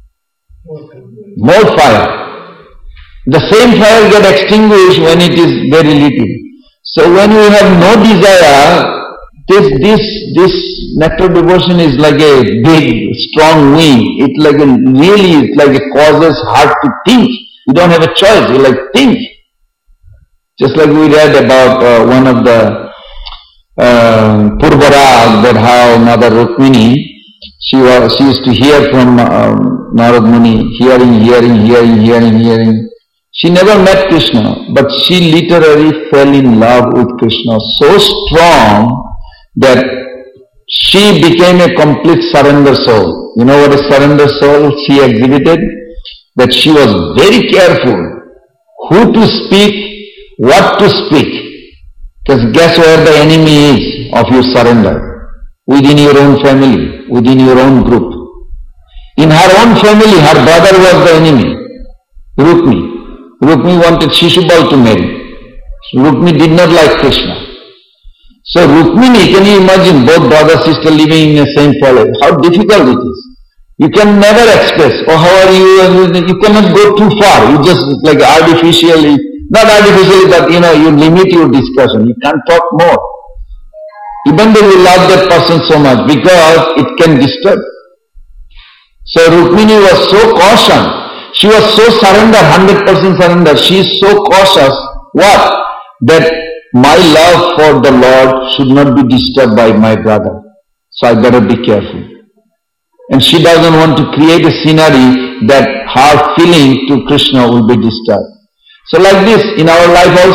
More fire. The same fire gets extinguished when it is very little. So when we have no desire, this nectar devotion is like a big, strong wind. It's like it causes heart to think. You don't have a choice. You think. Just like we read about one of the Purvarag, that how Mother Rukmini, she used to hear from Narad Muni, hearing. She never met Krishna, but she literally fell in love with Krishna so strong that she became a complete surrender soul. You know what a surrender soul she exhibited? That she was very careful who to speak, what to speak. Because guess where the enemy is of your surrender? Within your own family, within your own group. In her own family, her brother was the enemy, Rukmi. Rukmi wanted Shishupal to marry. Rukmi did not like Krishna. So Rukmini, can you imagine both brother sister living in the same palace? How difficult it is. You can never express, oh how are you? You cannot go too far. You just like artificially, not artificially, but you limit your discussion. You can't talk more. Even though you love that person so much, because it can disturb. So Rukmini was so cautious. She was so surrender, 100% surrender. She is so cautious. What? That my love for the Lord should not be disturbed by my brother. So I better be careful. And she doesn't want to create a scenery that her feeling to Krishna will be disturbed. So like this, in our life also,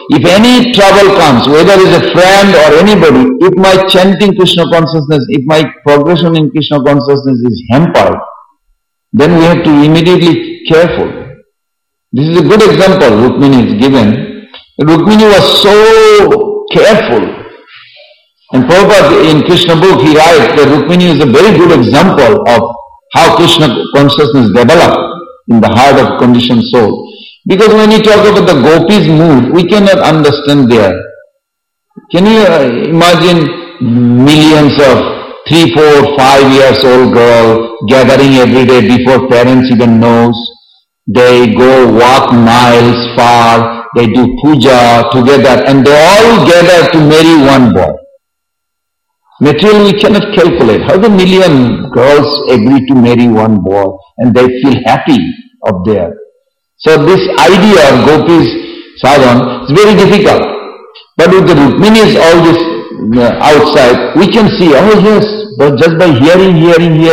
if any trouble comes, whether it's a friend or anybody, if my chanting Krishna consciousness, if my progression in Krishna consciousness is hampered, then we have to immediately be careful. This is a good example Rukmini is given. Rukmini was so careful. And Prabhupada in Krishna book he writes that Rukmini is a very good example of how Krishna consciousness developed in the heart of conditioned soul. Because when you talk about the gopis' mood, we cannot understand there. Can you imagine millions of 3, 4, 5 years old girl gathering every day before parents even knows? They go walk miles far, they do puja together, and they all gather to marry one boy. Materially we cannot calculate. How the million girls agree to marry one boy and they feel happy up there? So this idea of gopis sadhan is very difficult. But with the Rukminis, all this outside, we can see, oh yes, but just by hearing,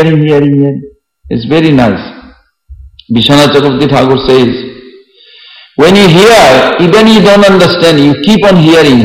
it's very nice. Vishwanath Chakravarti Thakur says, when you hear, even you don't understand, you keep on hearing.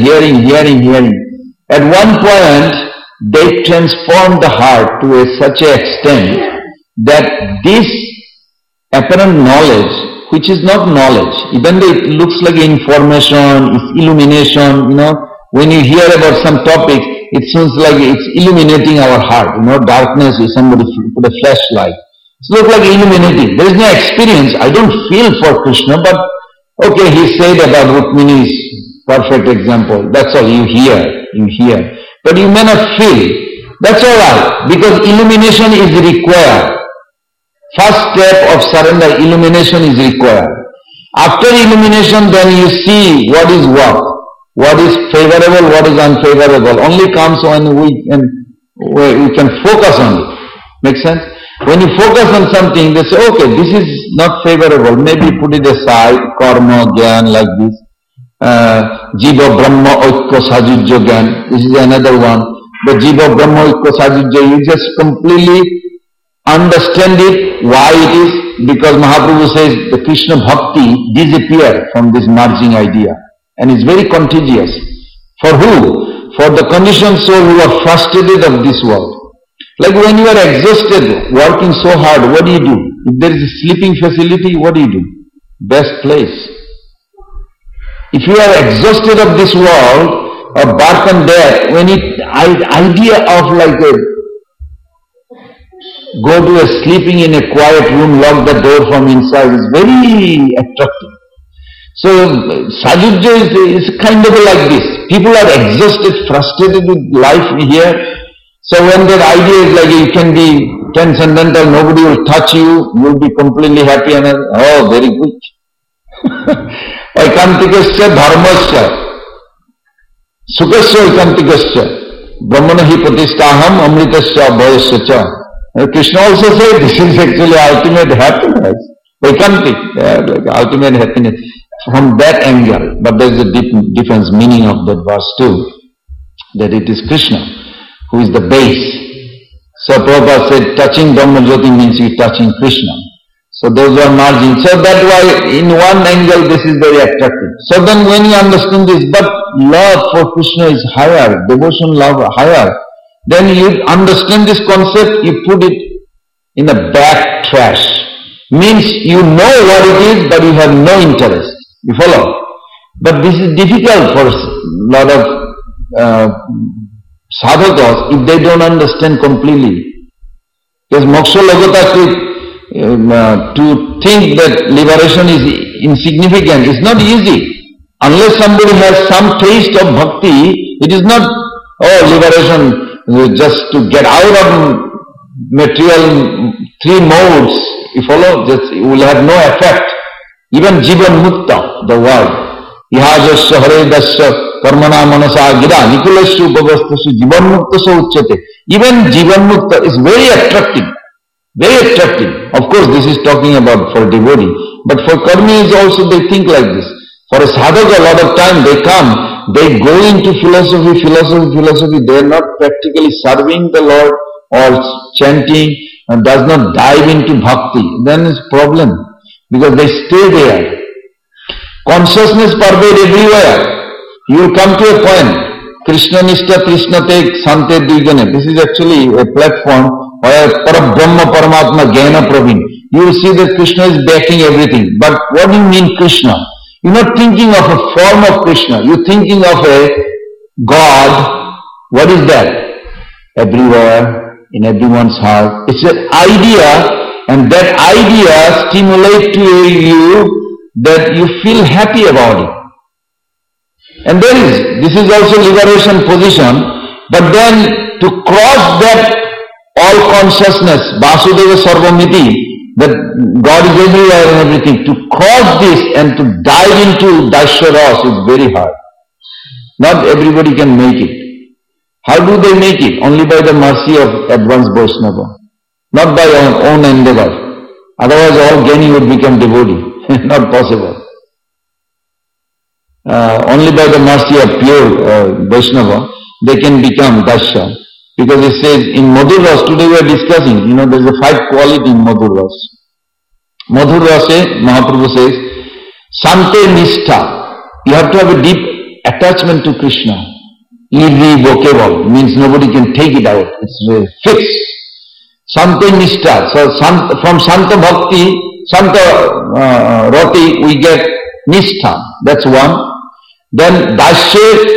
At one point, they transform the heart to such an extent that this apparent knowledge, which is not knowledge, even though it looks like information, it's illumination, when you hear about some topic, it seems like it's illuminating our heart, darkness is somebody put a flashlight. It looks like illuminating. There is no experience. I don't feel for Krishna, but okay, he said about Rukmini's perfect example. That's all you hear. But you may not feel. That's all right, because illumination is required. First step of surrender, illumination is required. After illumination, then you see what is what is favorable, what is unfavorable. Only comes when we can focus on it. Make sense? When you focus on something, they say, okay, this is not favorable. Maybe put it aside, karma, gyan, like this. Jiva Brahma Oikya Sajujya Gyan. This is another one. The Jiva Brahma Oikya Sajujya, you just completely understand it, why it is, because Mahaprabhu says the Krishna Bhakti disappeared from this merging idea. And it's very contagious. For who? For the conditioned soul who are frustrated of this world. Like when you are exhausted, working so hard, what do you do? If there is a sleeping facility, what do you do? Best place. If you are exhausted of this world, of birth and death, when idea of like go to a sleeping in a quiet room, lock the door from inside is very attractive. So Sajujya is kind of like this. People are exhausted, frustrated with life here. So when that idea is like you can be transcendental, nobody will touch you, you will be completely happy and oh, very good. Aikantikasya dharmasya sukasya aikantikasya brahmana hi pratisthaham amritasya abhayasya cha. Krishna also said this is actually ultimate happiness. Aikantik, like ultimate happiness from that angle. But there is a difference meaning of that verse too, that it is Krishna who is the base. So Prabhupada said touching Brahma Jyoti means you touching Krishna. So those are margins. So that's why in one angle this is very attractive. So then when you understand this, but love for Krishna is higher, devotion, love higher, then you understand this concept, you put it in the back trash. Means you know what it is, but you have no interest. You follow? But this is difficult for a lot of sadhakas if they don't understand completely. Because moksha lagata to think that liberation is insignificant is not easy. Unless somebody has some taste of bhakti, it is not, liberation just to get out of material three modes, you follow, it will have no effect. Even Jivan Mukta, the word, Ihajasya Haredasya Karmana Manasa Gira Nikulasya Upavastasya Jivan Mukta so uchyate. Even Jivan Mukta is very attractive. Very attractive. Of course, this is talking about for devotee. But for karmis also they think like this. For a sadhaka, a lot of time they come, they go into philosophy. They are not practically serving the Lord or chanting and does not dive into bhakti. Then it's problem. Because they stay there. Consciousness pervade everywhere. You will come to a point. Krishna Nishta Krishnate Sante Dvigane. This is actually a platform where Parabrahma Paramatma Jnana Praveen. You will see that Krishna is backing everything. But what do you mean Krishna? You're not thinking of a form of Krishna. You're thinking of a God. What is that? Everywhere, in everyone's heart. It's an idea, and that idea stimulates to you that you feel happy about it. And this is also liberation position, but then to cross that all consciousness, Vasudeva Sarvamiti, that God is everywhere and everything, to cross this and to dive into Daisya Ras is very hard. Not everybody can make it. How do they make it? Only by the mercy of advanced Vaishnava, not by our own endeavor. Otherwise all Jnani would become devotee. Not possible. Only by the mercy of pure Vaishnava, they can become Daisya. Because it says in Madhur Ras, today we are discussing, there is a 5 quality in Madhur Ras. Madhur Rase, Mahaprabhu says, Sante Nishtha. You have to have a deep attachment to Krishna. Irrevocable, means nobody can take it out. It's fixed. Sante Nishtha. So from Santa Bhakti, Santa Rati, we get Nishtha. That's one. Then Daisya,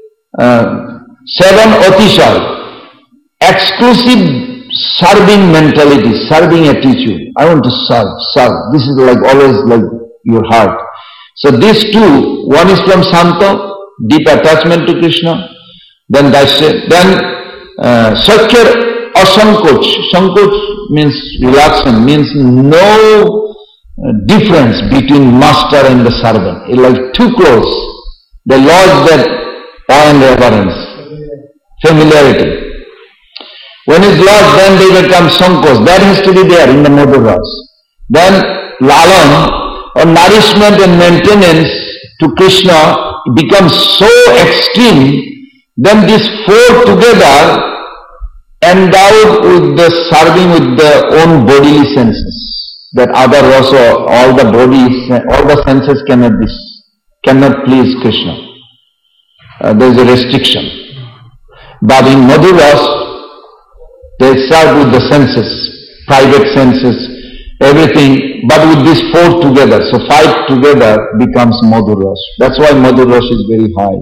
7 Atishay. Exclusive serving mentality, serving attitude. I want to serve. This is like always like your heart. So these two, one is from Santa, deep attachment to Krishna. Then Daisya. Then Sakyar Asankoch. Sankoch means relaxation, means no difference between master and the servant. It's like too close. They lost that awe and reverence, familiarity. When it's lost, then they become Sankos. That has to be there in the Madhur Ras. Then Lalan, or nourishment and maintenance to Krishna, becomes so extreme, then these 4 together, endowed with the serving with their own bodily senses. That other rasa, all the bodies, all the senses cannot please Krishna. There is a restriction. But in Madhur Ras, they serve with the senses, private senses, everything, but with these 4 together. So 5 together becomes Madhur Ras. That's why Madhur Ras is very high.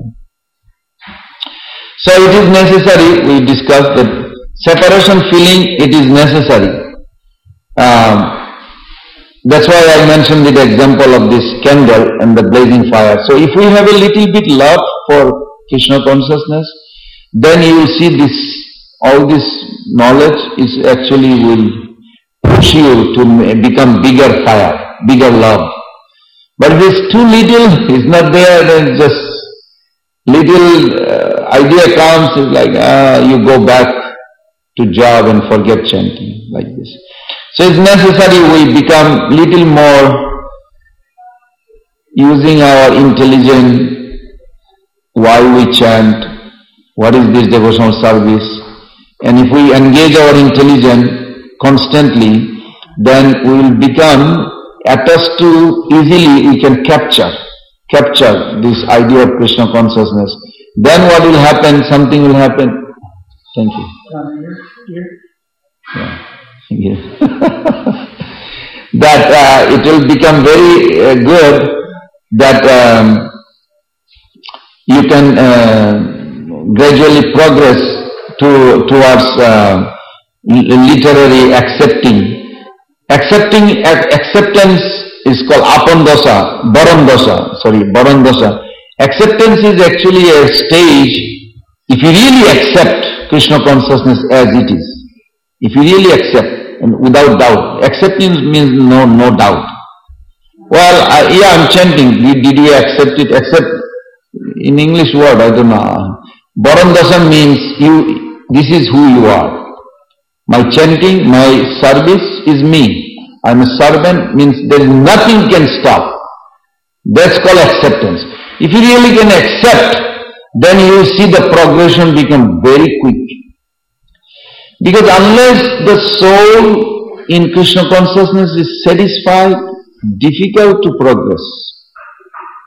So it is necessary, we discussed that separation feeling, it is necessary. That's why I mentioned the example of this candle and the blazing fire. So if we have a little bit love for Krishna consciousness, then you will see this, all this knowledge is actually will push you to become bigger fire, bigger love. But if it's too little, it's not there, then just little idea comes, it's like, you go back to job and forget chanting, like this. So it's necessary we become little more using our intelligence, why we chant, what is this devotional service, and if we engage our intelligence constantly, then we will become attached to, easily we can capture this idea of Krishna consciousness. Then what will happen? Something will happen. Thank you. Yeah. That it will become very good that you can gradually progress towards literary accepting. Acceptance is called apandasa, barandasa. Acceptance is actually a stage. If you really accept Krishna consciousness as it is, if you really accept, and without doubt. Acceptance means no doubt. Well, I'm chanting. Did you accept it? Accept, in English word, I don't know. Barandasa means this is who you are. My chanting, my service is me. I'm a servant, means there is nothing can stop. That's called acceptance. If you really can accept, then you will see the progression become very quick. Because unless the soul in Krishna consciousness is satisfied, difficult to progress.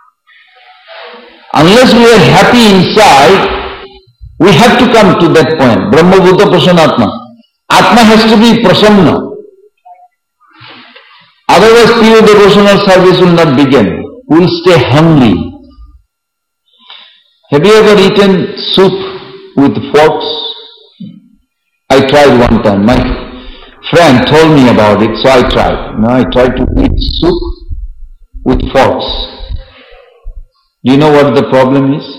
Unless we are happy inside, we have to come to that point. Brahma Bhuta Prasannatma. Atma has to be prasanna. Otherwise, pure devotional service will not begin. We will stay hungry. Have you ever eaten soup with forks? I tried one time. My friend told me about it, so I tried. I tried to eat soup with forks. Do you know what the problem is?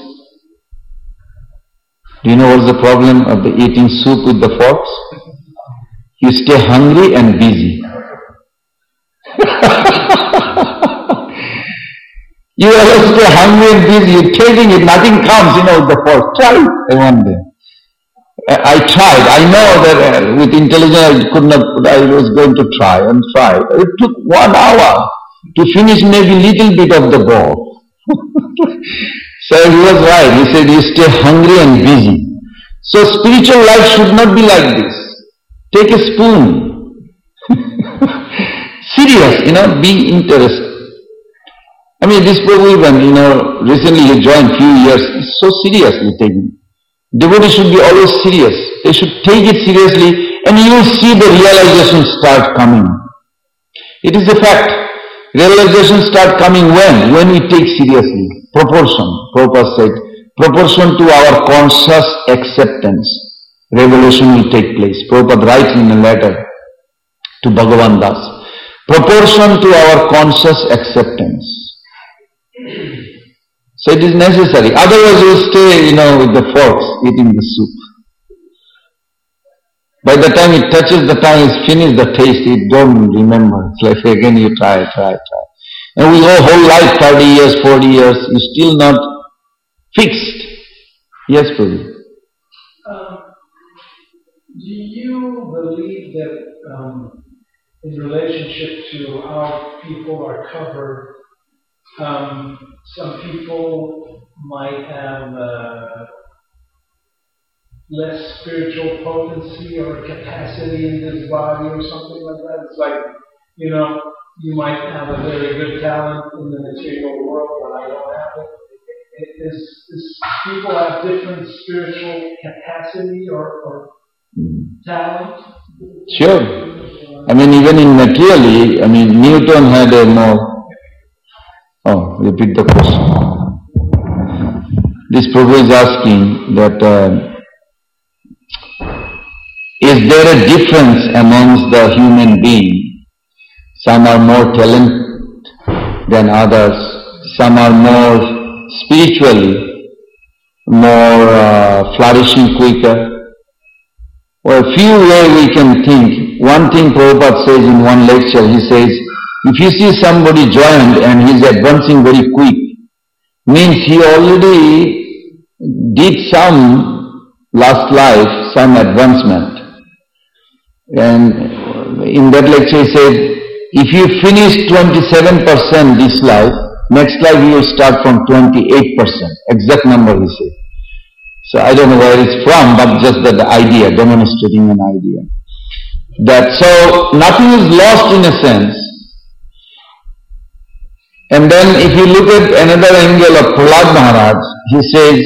Do you know what's the problem of the eating soup with the forks? You stay hungry and busy. You always stay hungry and busy, you're taking it, nothing comes, with the fork. Try it one day. I tried. I know that with intelligence I was going to try and try. It took 1 hour to finish maybe little bit of the ball. So he was right. He said you stay hungry and busy. So spiritual life should not be like this. Take a spoon. Serious, be interested. This Prabhu even, recently he joined few years, so seriously taken. Devotees should be always serious. They should take it seriously and you will see the realization start coming. It is a fact. Realization start coming when? When we take seriously. Proportion. Prabhupada said, proportion to our conscious acceptance, revelation will take place. Prabhupada writes in a letter to Bhagavan Das. Proportion to our conscious acceptance. So it is necessary. Otherwise you will stay, with the forks eating the soup. By the time it touches the tongue, it's finished the taste, you don't remember. It's like again you try. And we go whole life, 30 years, 40 years, you're still not fixed. Yes, Prabhu. Do you believe that in relationship to how people are covered, some people might have less spiritual potency or capacity in this body or something like that? It's like, you might have a very good talent in the material world, but I don't have it. Is people have different spiritual capacity or talent? Sure. Even in materially, Newton had a more... repeat the question. This Prabhu is asking that is there a difference amongst the human being? Some are more talented than others. Some are more spiritually, more flourishing quicker. Or a few ways we can think. One thing Prabhupada says in one lecture, he says, if you see somebody joined and he's advancing very quick, means he already did some last life, some advancement. And in that lecture he said, if you finish 27% this life, next life you will start from 28%. Exact number he said. So I don't know where it's from, but just that the idea, demonstrating an idea. So nothing is lost in a sense. And then if you look at another angle of Prahlad Maharaj, he says,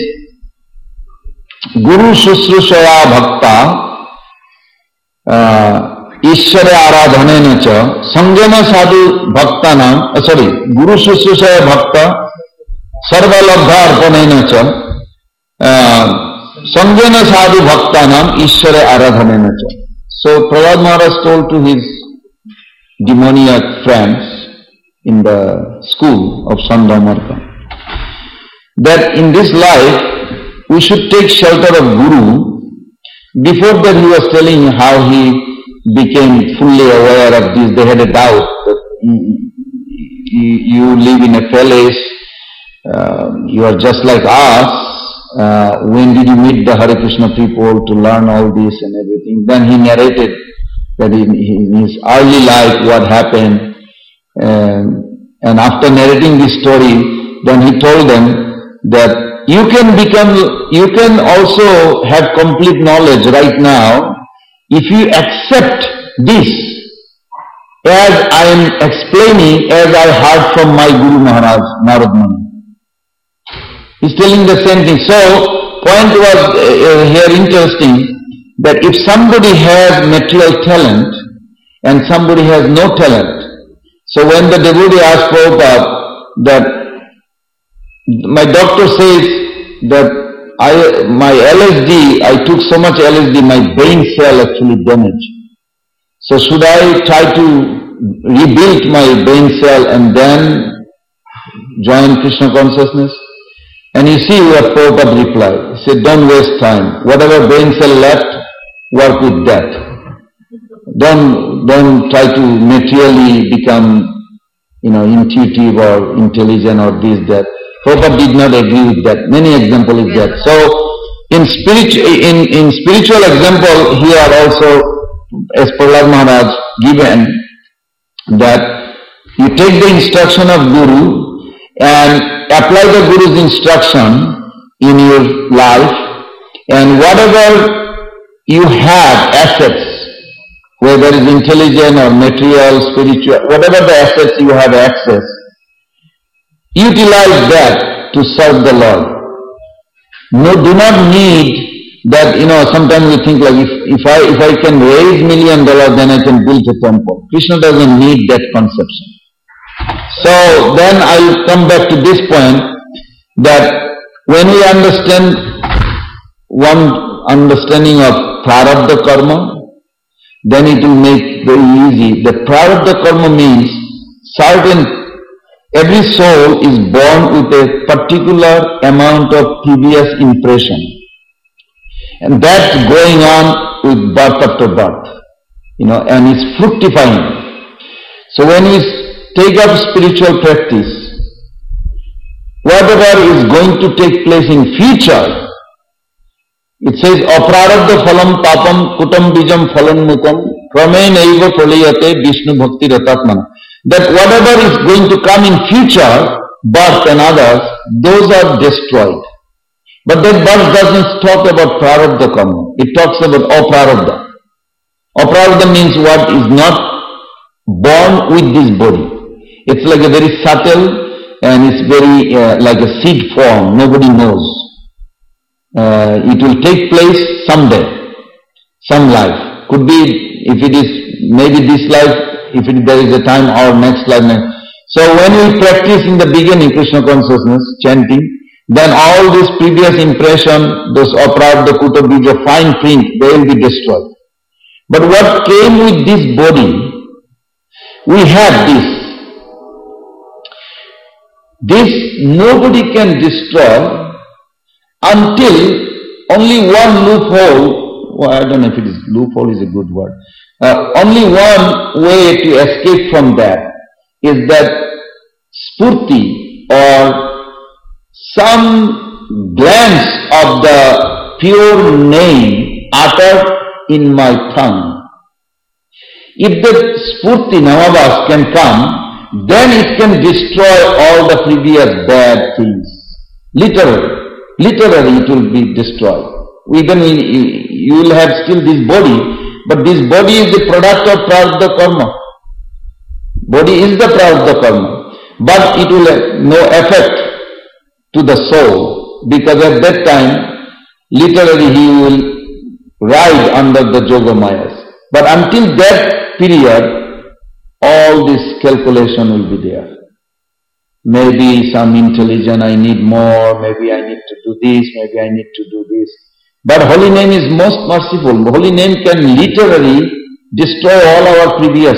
Guru Shusrushaya Bhakta Ishwara Aradhanena Cha Sanjana Sadhu Bhaktanam Guru Shusrushaya Bhakta Sarva Labdha Arpanena Cha Sanjana Sadhu Bhaktanam Ishwara Aradhanena Cha. So Prahlad Maharaj told to his demoniac friends in the school of Sandhamarka that in this life we should take shelter of Guru. Before that he was telling how he became fully aware of this. They had a doubt that you live in a palace, you are just like us. When did you meet the Hare Krishna people to learn all this and everything? Then he narrated that in his early life what happened. And after narrating this story, then he told them that you can also have complete knowledge right now if you accept this as I am explaining, as I heard from my Guru Maharaj, Narad Muni. He's telling the same thing. So, point was here interesting, that if somebody has material talent and somebody has no talent, so when the devotee asked Prabhupada that my doctor says that my LSD, I took so much LSD, my brain cell actually damaged. So should I try to rebuild my brain cell and then join Krishna consciousness? And you see what Prabhupada replied. He said, don't waste time. Whatever brain cell left, work with that. Don't try to materially become, intuitive or intelligent or this, that. Prabhupada did not agree with that. Many examples is that. So, in spiritual example, here also, as Prahlad Maharaj given, that you take the instruction of Guru and apply the Guru's instruction in your life, and whatever you have assets, whether it is intelligent or material, spiritual, whatever the assets you have access, utilize that to serve the Lord. No, do not need that, sometimes we think like if I can raise $1 million, then I can build a temple. Krishna doesn't need that conception. So then I will come back to this point, that when we understand one understanding of prarabdha karma, then it will make very easy. The prarabdha karma means every soul is born with a particular amount of previous impression. And that's going on with birth after birth, and it's fructifying. So when we take up spiritual practice, whatever is going to take place in future, it says, aprarabdha phalam papam kutam bijam phalan mutam pramen pralayate Vishnu bhakti ratatmana. That whatever is going to come in future, birth and others, those are destroyed. But that verse doesn't talk about prarabdha karma. It talks about aprarabdha. Aprarabdha means what is not born with this body. It's like a very subtle and it's very like a seed form. Nobody knows. It will take place someday, some life. Could be, if it is maybe this life, if there is a time, or next life. So when we practice in the beginning Krishna consciousness, chanting, then all this previous impression, those aprarabdha kuta bija, fine print, they will be destroyed. But what came with this body, we have this. This nobody can destroy until only one loophole, well, I don't know if it is loophole is a good word, only one way to escape from that is that spurti or some glance of the pure name uttered in my tongue. If the spurti namavas can come, then it can destroy all the previous bad things. Literally it will be destroyed. Even you will have still this body, but this body is the product of prarabdha karma. Body is the prarabdha karma, but it will have no effect to the soul, because at that time, literally he will ride under the yoga mayas. But until that period, all this calculation will be there. Maybe some intelligence, I need more, maybe I need to do this, maybe I need to do this. But holy name is most merciful. Holy name can literally destroy all our previous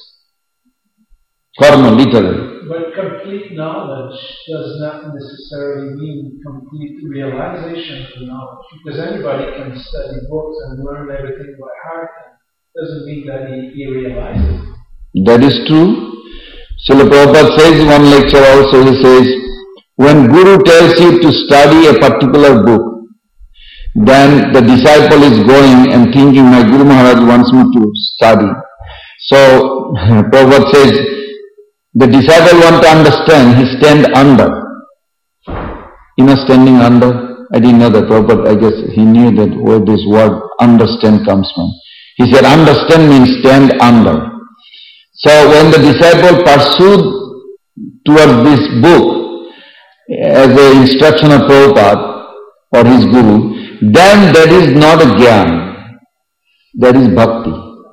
karma, literally. But complete knowledge does not necessarily mean complete realization of the knowledge. Because anybody can study books and learn everything by heart. Doesn't mean that he realizes it. That is true. Srila Prabhupada says in one lecture also, he says, when Guru tells you to study a particular book, then the disciple is going and thinking, my Guru Maharaj wants me to study. So, Prabhupada says, the disciple wants to understand, he stand under. Standing under? I didn't know that. Prabhupada, I guess he knew that where this word understand comes from. He said, understand means stand under. So when the disciple pursued towards this book, as an instruction of Prabhupada or his guru, then that is not a jnana, that is bhakti.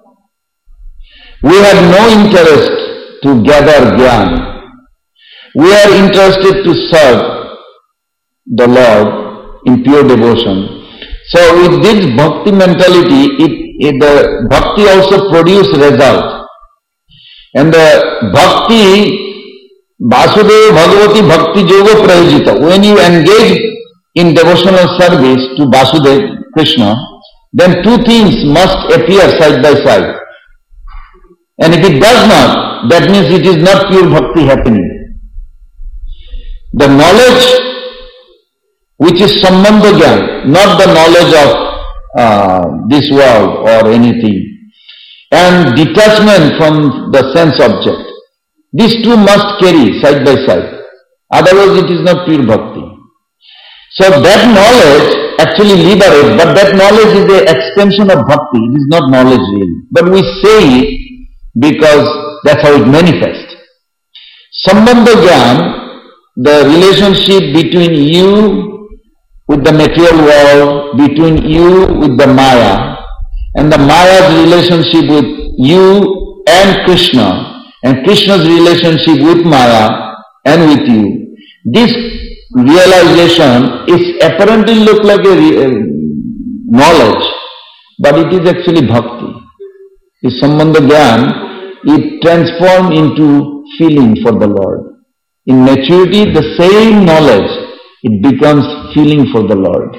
We have no interest to gather jnana. We are interested to serve the Lord in pure devotion. So with this bhakti mentality, the bhakti also produces result. And the bhakti, Vasudeva Bhagavati Bhakti Yoga Prayojita, when you engage in devotional service to Vasudeva, Krishna, then two things must appear side by side. And if it does not, that means it is not pure bhakti happening. The knowledge which is sambandha jnana, not the knowledge of this world or anything, and detachment from the sense object. These two must carry side by side. Otherwise it is not pure bhakti. So that knowledge actually liberates, but that knowledge is an extension of bhakti. It is not knowledge really. But we say it because that's how it manifests. Sambandha jnana, the relationship between you with the material world, between you with the Maya, and the Maya's relationship with you and Krishna, and Krishna's relationship with Maya and with you. This realization is apparently look like a knowledge, but it is actually bhakti. This sambandha jnana, it transforms into feeling for the Lord. In maturity, the same knowledge, it becomes feeling for the Lord.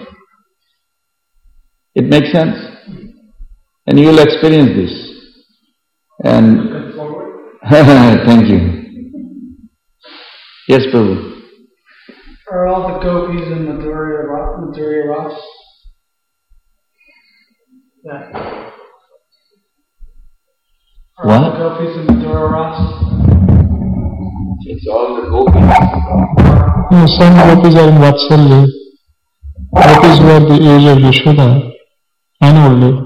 It makes sense? And you will experience this. And thank you. Yes, Prabhu. Are all the gopis in Madhurya Ras? Yeah. Are all the gopis in Madhurya Ras? It's all the gopis. No, some gopis are in Vatsalya. Gopis were the age of Yashoda and older.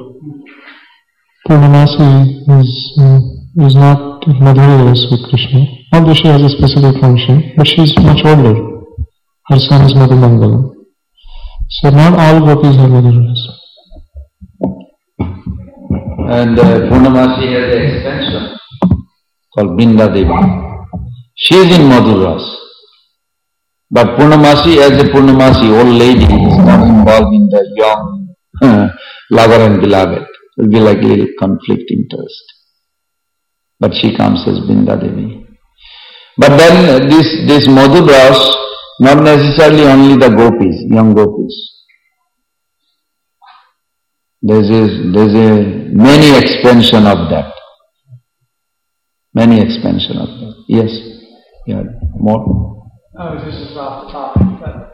Purnamasi is not Madhurya Ras with Krishna, although she has a specific function, but she is much older. Her son is Madhumangalam. So not all gopis are Madhurya Ras. And Purnamasi has an extension called Binda Devi. She is in Madhurya Ras. But Purnamasi, as a Purnamasi, old lady, is not involved in the young lover and beloved. It will be like a little conflict interest. But she comes as Binda Devi. But then this Madhurya Ras, not necessarily only the gopis, young gopis. There's a many expansion of that. Many expansion of that. Yes. Yeah. More? Oh, this is off the topic, but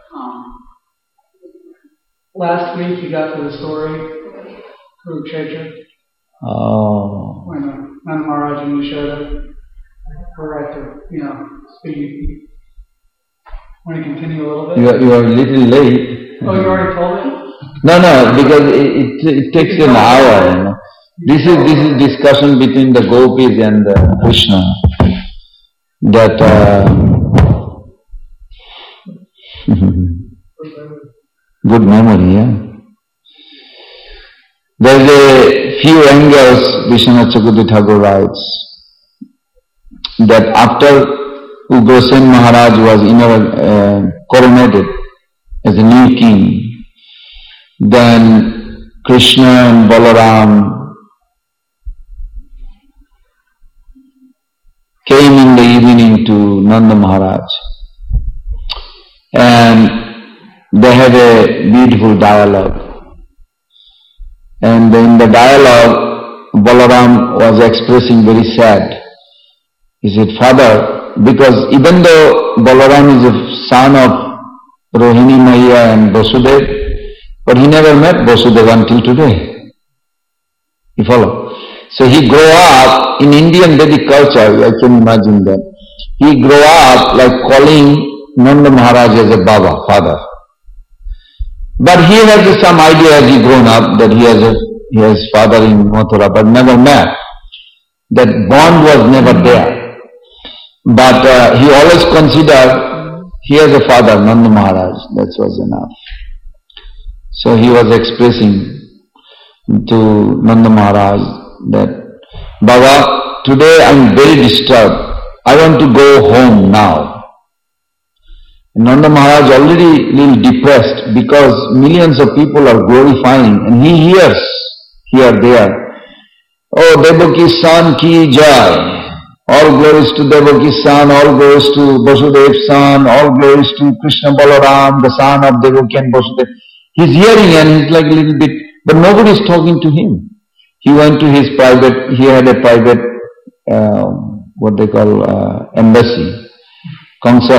last week you got to the story, Kurukshetra. Oh. When Nanda Maharaj and Yashoda were at the, speed. Want to continue a little bit? You are a little late. Oh, you already told it? No, because it takes an hour. This is discussion between the gopis and Krishna. That good memory, yeah. There's a few angles Vishwanath Chakravarti Thakur writes that after Ugrasen Maharaj was coronated as a new king, then Krishna and Balaram came in the evening to Nanda Maharaj. And they had a beautiful dialogue. And in the dialogue, Balaram was expressing very sad. He said, Father, because even though Balaram is a son of Rohini Maiya and Vasudeva, but he never met Vasudeva until today. You follow? So he grew up in Indian Vedic culture, I can imagine that. He grew up like calling Nanda Maharaj as a Baba, father. But he has some idea as he grown up that he has father in Mathura, but never met. That bond was never there. But he always considered he has a father, Nanda Maharaj, that was enough. So he was expressing to Nanda Maharaj that, Baba, today I am very disturbed. I want to go home now. And Nanda Maharaj already a little depressed because millions of people are glorifying and he hears here, there, oh, Devaki's son ki jai. All glories to Devaki's son, all glories to Vasudev's son, all glories to Krishna Balaram, the son of Devaki and Vasudev. He's hearing and he's like a little bit, but nobody is talking to him. He went to his private, he had a private, what they call embassy. Kamsa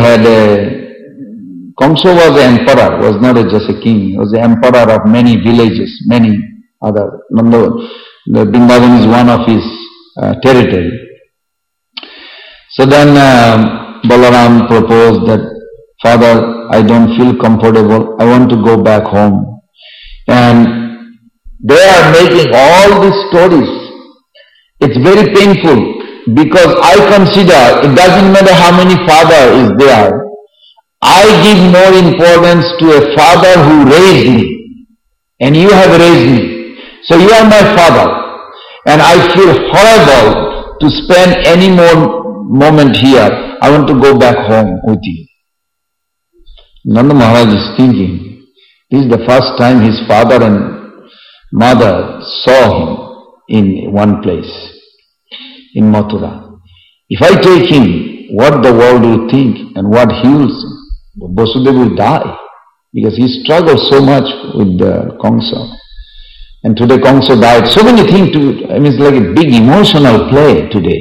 was the emperor, was not just a king. He was the emperor of many villages, many other. The Vrindavan is one of his territory. So then Balaram proposed that, Father, I don't feel comfortable, I want to go back home. And they are making all these stories. It's very painful because I consider it doesn't matter how many father is there. I give more importance to a father who raised me. And you have raised me. So you are my father. And I feel horrible to spend any more moment here. I want to go back home with you. Nanda Maharaj is thinking, this is the first time his father and mother saw him in one place, in Mathura. If I take him, what the world will think and what he will say, Vasudeva will die because he struggled so much with the Kamsa. And today Kamsa died. So many things it's like a big emotional play today.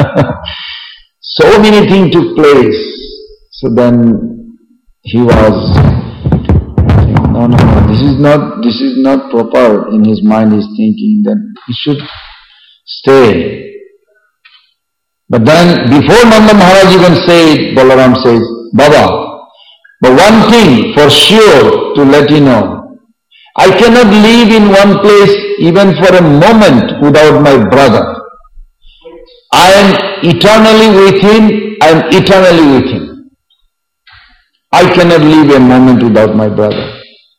So many things took place. So then he was saying, no, this is not proper. In his mind he's thinking that he should stay. But then before Nanda Maharaj even said, Balaram says, Baba, but one thing for sure to let you know, I cannot live in one place even for a moment without my brother. I am eternally with him, I am eternally with him. I cannot live a moment without my brother.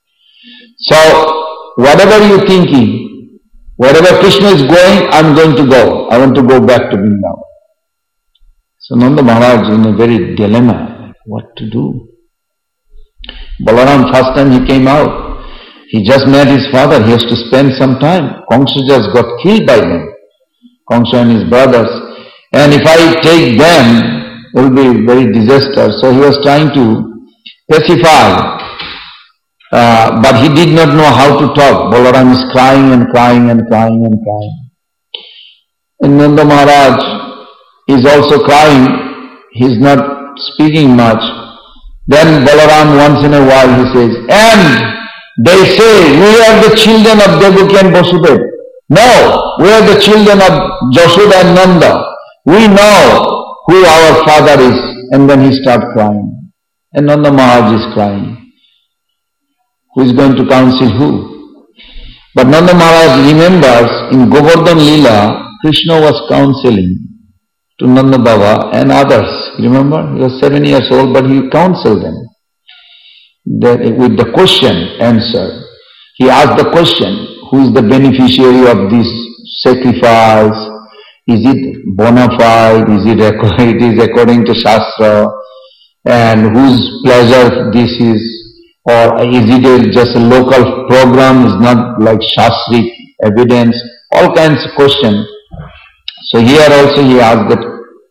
So, whatever you're thinking, wherever Krishna is going, I am going to go. I want to go back to Vrindavan. So Nanda Maharaj in a very dilemma, what to do? Balaram, first time he came out, he just met his father, he has to spend some time. Kamsa just got killed by them, Kamsa and his brothers. And if I take them, it will be very disaster. So he was trying to pacify, but he did not know how to talk. Balaram is crying and crying and crying and crying. And Nanda Maharaj is also crying, he is not speaking much. Then Balaram once in a while he says, and they say we are the children of Devaki and Vasudeva. No, we are the children of Jashoda and Nanda. We know who our father is. And then he starts crying. And Nanda Maharaj is crying. Who is going to counsel who? But Nanda Maharaj remembers in Govardhan Leela, Krishna was counseling to Nanda Baba and others. Remember? He was 7 years old, but he counseled them. With the question answered. He asked the question, who is the beneficiary of this sacrifice? Is it bona fide? It is according to Shastra? And whose pleasure this is? Or is it just a local program? Is not like Shastric evidence? All kinds of questions. So here also he asked that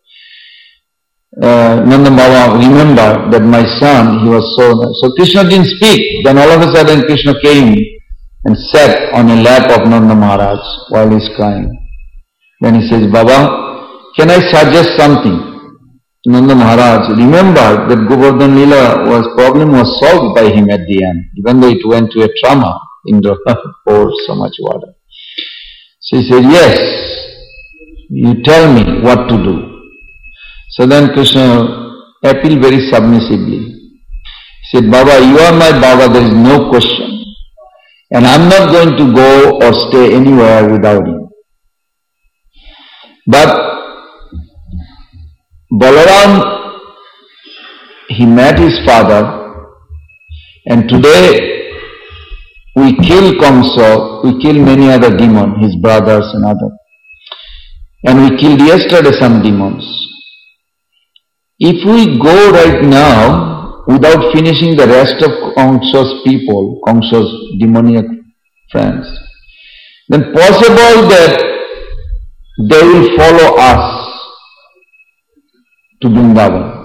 Nanda Baba, remember that my son, he was so Krishna didn't speak. Then all of a sudden Krishna came and sat on a lap of Nanda Maharaj while he's crying. Then he says, Baba, can I suggest something? Nanda Maharaj remembered that Govardhan Leela problem was solved by him at the end, even though it went to a trauma. Indra poured so much water. So he said, yes, you tell me what to do. So then Krishna appealed very submissively. He said, Baba, you are my Baba, there is no question. And I am not going to go or stay anywhere without you. But Balaram, he met his father, and today we kill Kamsa, we kill many other demons, his brothers and others. And we killed yesterday some demons. If we go right now without finishing the rest of Kamsa's people, Kamsa's demoniac friends, then possible that they will follow us to Vrindavan.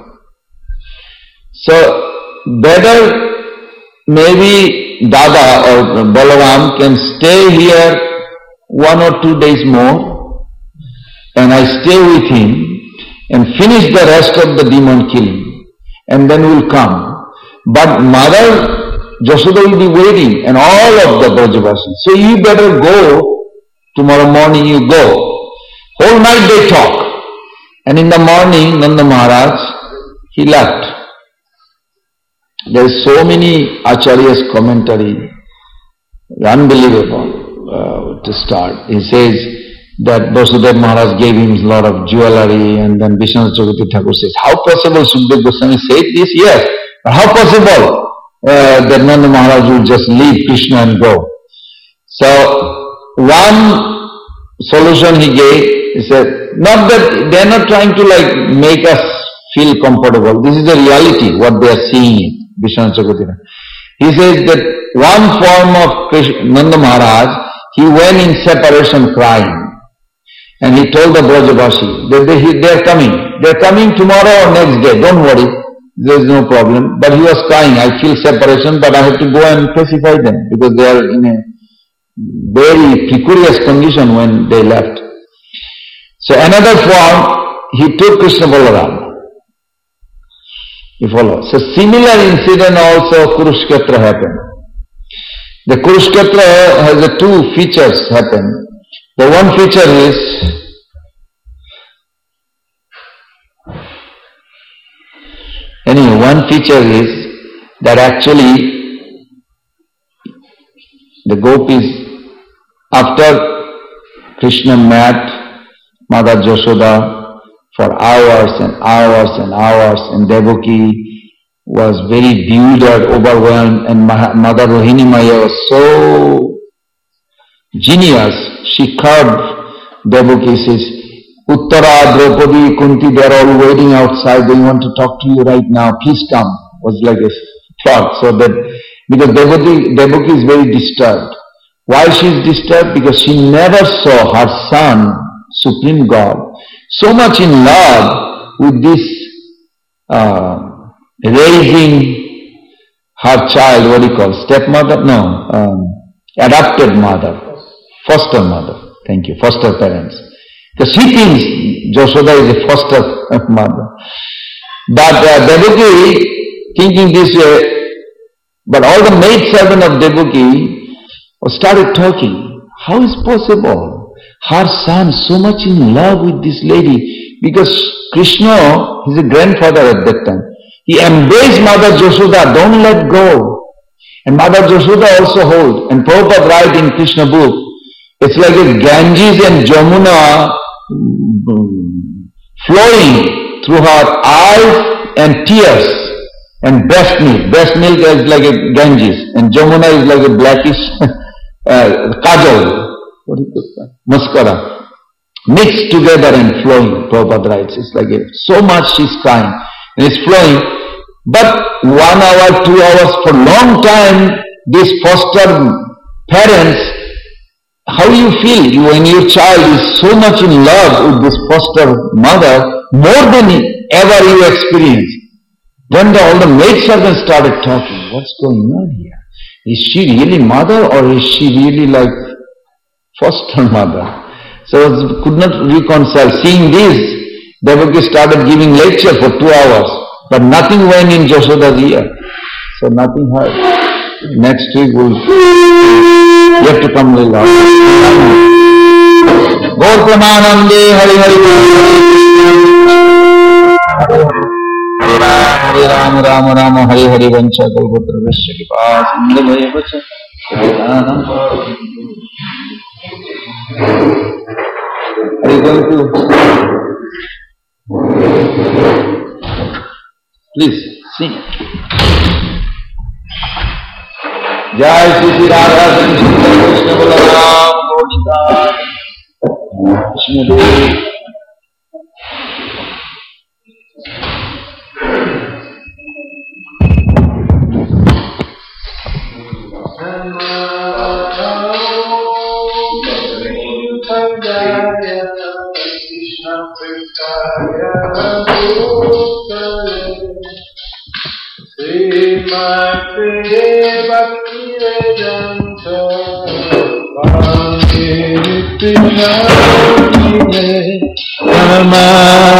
So better maybe Dada or Balaram can stay here 1 or 2 days more, and I stay with him and finish the rest of the demon killing, and then we'll come. But Mother Jashoda will be waiting, and all of the Brajavasis. So you better go, tomorrow morning you go. Whole night they talk, and in the morning Nanda Maharaj, he left. There is so many Acharya's commentary, unbelievable to start. He says that Vasudev Maharaj gave him a lot of jewelry, and then Vishwanath Chakravarti Thakur says, how possible Sukadeva Goswami said this? Yes, but how possible that Nanda Maharaj will just leave Krishna and go? So one solution he gave, he said, not that they are not trying to make us feel comfortable. This is a reality, what they are seeing. Vishwanath Chakravarti. He says that one form of Krishna, Nanda Maharaj, he went in separation crying. And he told the Brajavashi that they are coming. They are coming tomorrow or next day. Don't worry. There is no problem. But he was crying. I feel separation, but I have to go and pacify them because they are in a very precarious condition when they left. So another form, he took Krishna Balaram. You follow? So similar incident also Kurukshetra happened. The Kurukshetra has the two features happen. The one feature is that actually the gopis, after Krishna met Mother Jashoda for hours and hours and hours, and Devaki was very bewildered, overwhelmed, and Mother Rohini Maya was so genius. She curbed Devaki, says, Uttara, Draupadi, Kunti, they are all waiting outside, they want to talk to you right now, please come. Was like a thought, so that, because Devaki is very disturbed. Why she is disturbed? Because she never saw her son, Supreme God, so much in love with this raising her child, what do you call, stepmother? No, adopted mother. Foster mother, thank you, foster parents. Because she thinks Jashoda is a foster mother. But Devaki, thinking this way, but all the maid servant of Devaki started talking. How is possible? Her son so much in love with this lady, because Krishna, his grandfather at that time, he embraced Mother Jashoda, don't let go. And Mother Jashoda also hold. And Prabhupada write in Krishna book, it's like a Ganges and Jamuna flowing through her eyes and tears, and breast milk. Breast milk is like a Ganges, and Jamuna is like a blackish kajal, what do you call that? Mascara, mixed together and flowing. Prabhupada writes, it's like so much she's crying, and it's flowing. But 1 hour, 2 hours, for long time, these foster parents, how you feel when your child is so much in love with this foster mother, more than ever you experience. Then all the maid servants started talking, what's going on here? Is she really mother, or is she really like foster mother? So could not reconcile. Seeing this, Devaki started giving lecture for 2 hours, but nothing went in Jashoda's ear. So nothing heard. Next week you have to come little louder. Gaur Pramanande Hari Hari Hare Rama Rama Rama Hari Hari Vancha Kalpatra Vishya Kipa Sindhavaya Vacha. Are you going to? Please Sing it. Jai Sri Radha Krishna Balaram Gopika Krishna Dev. Rama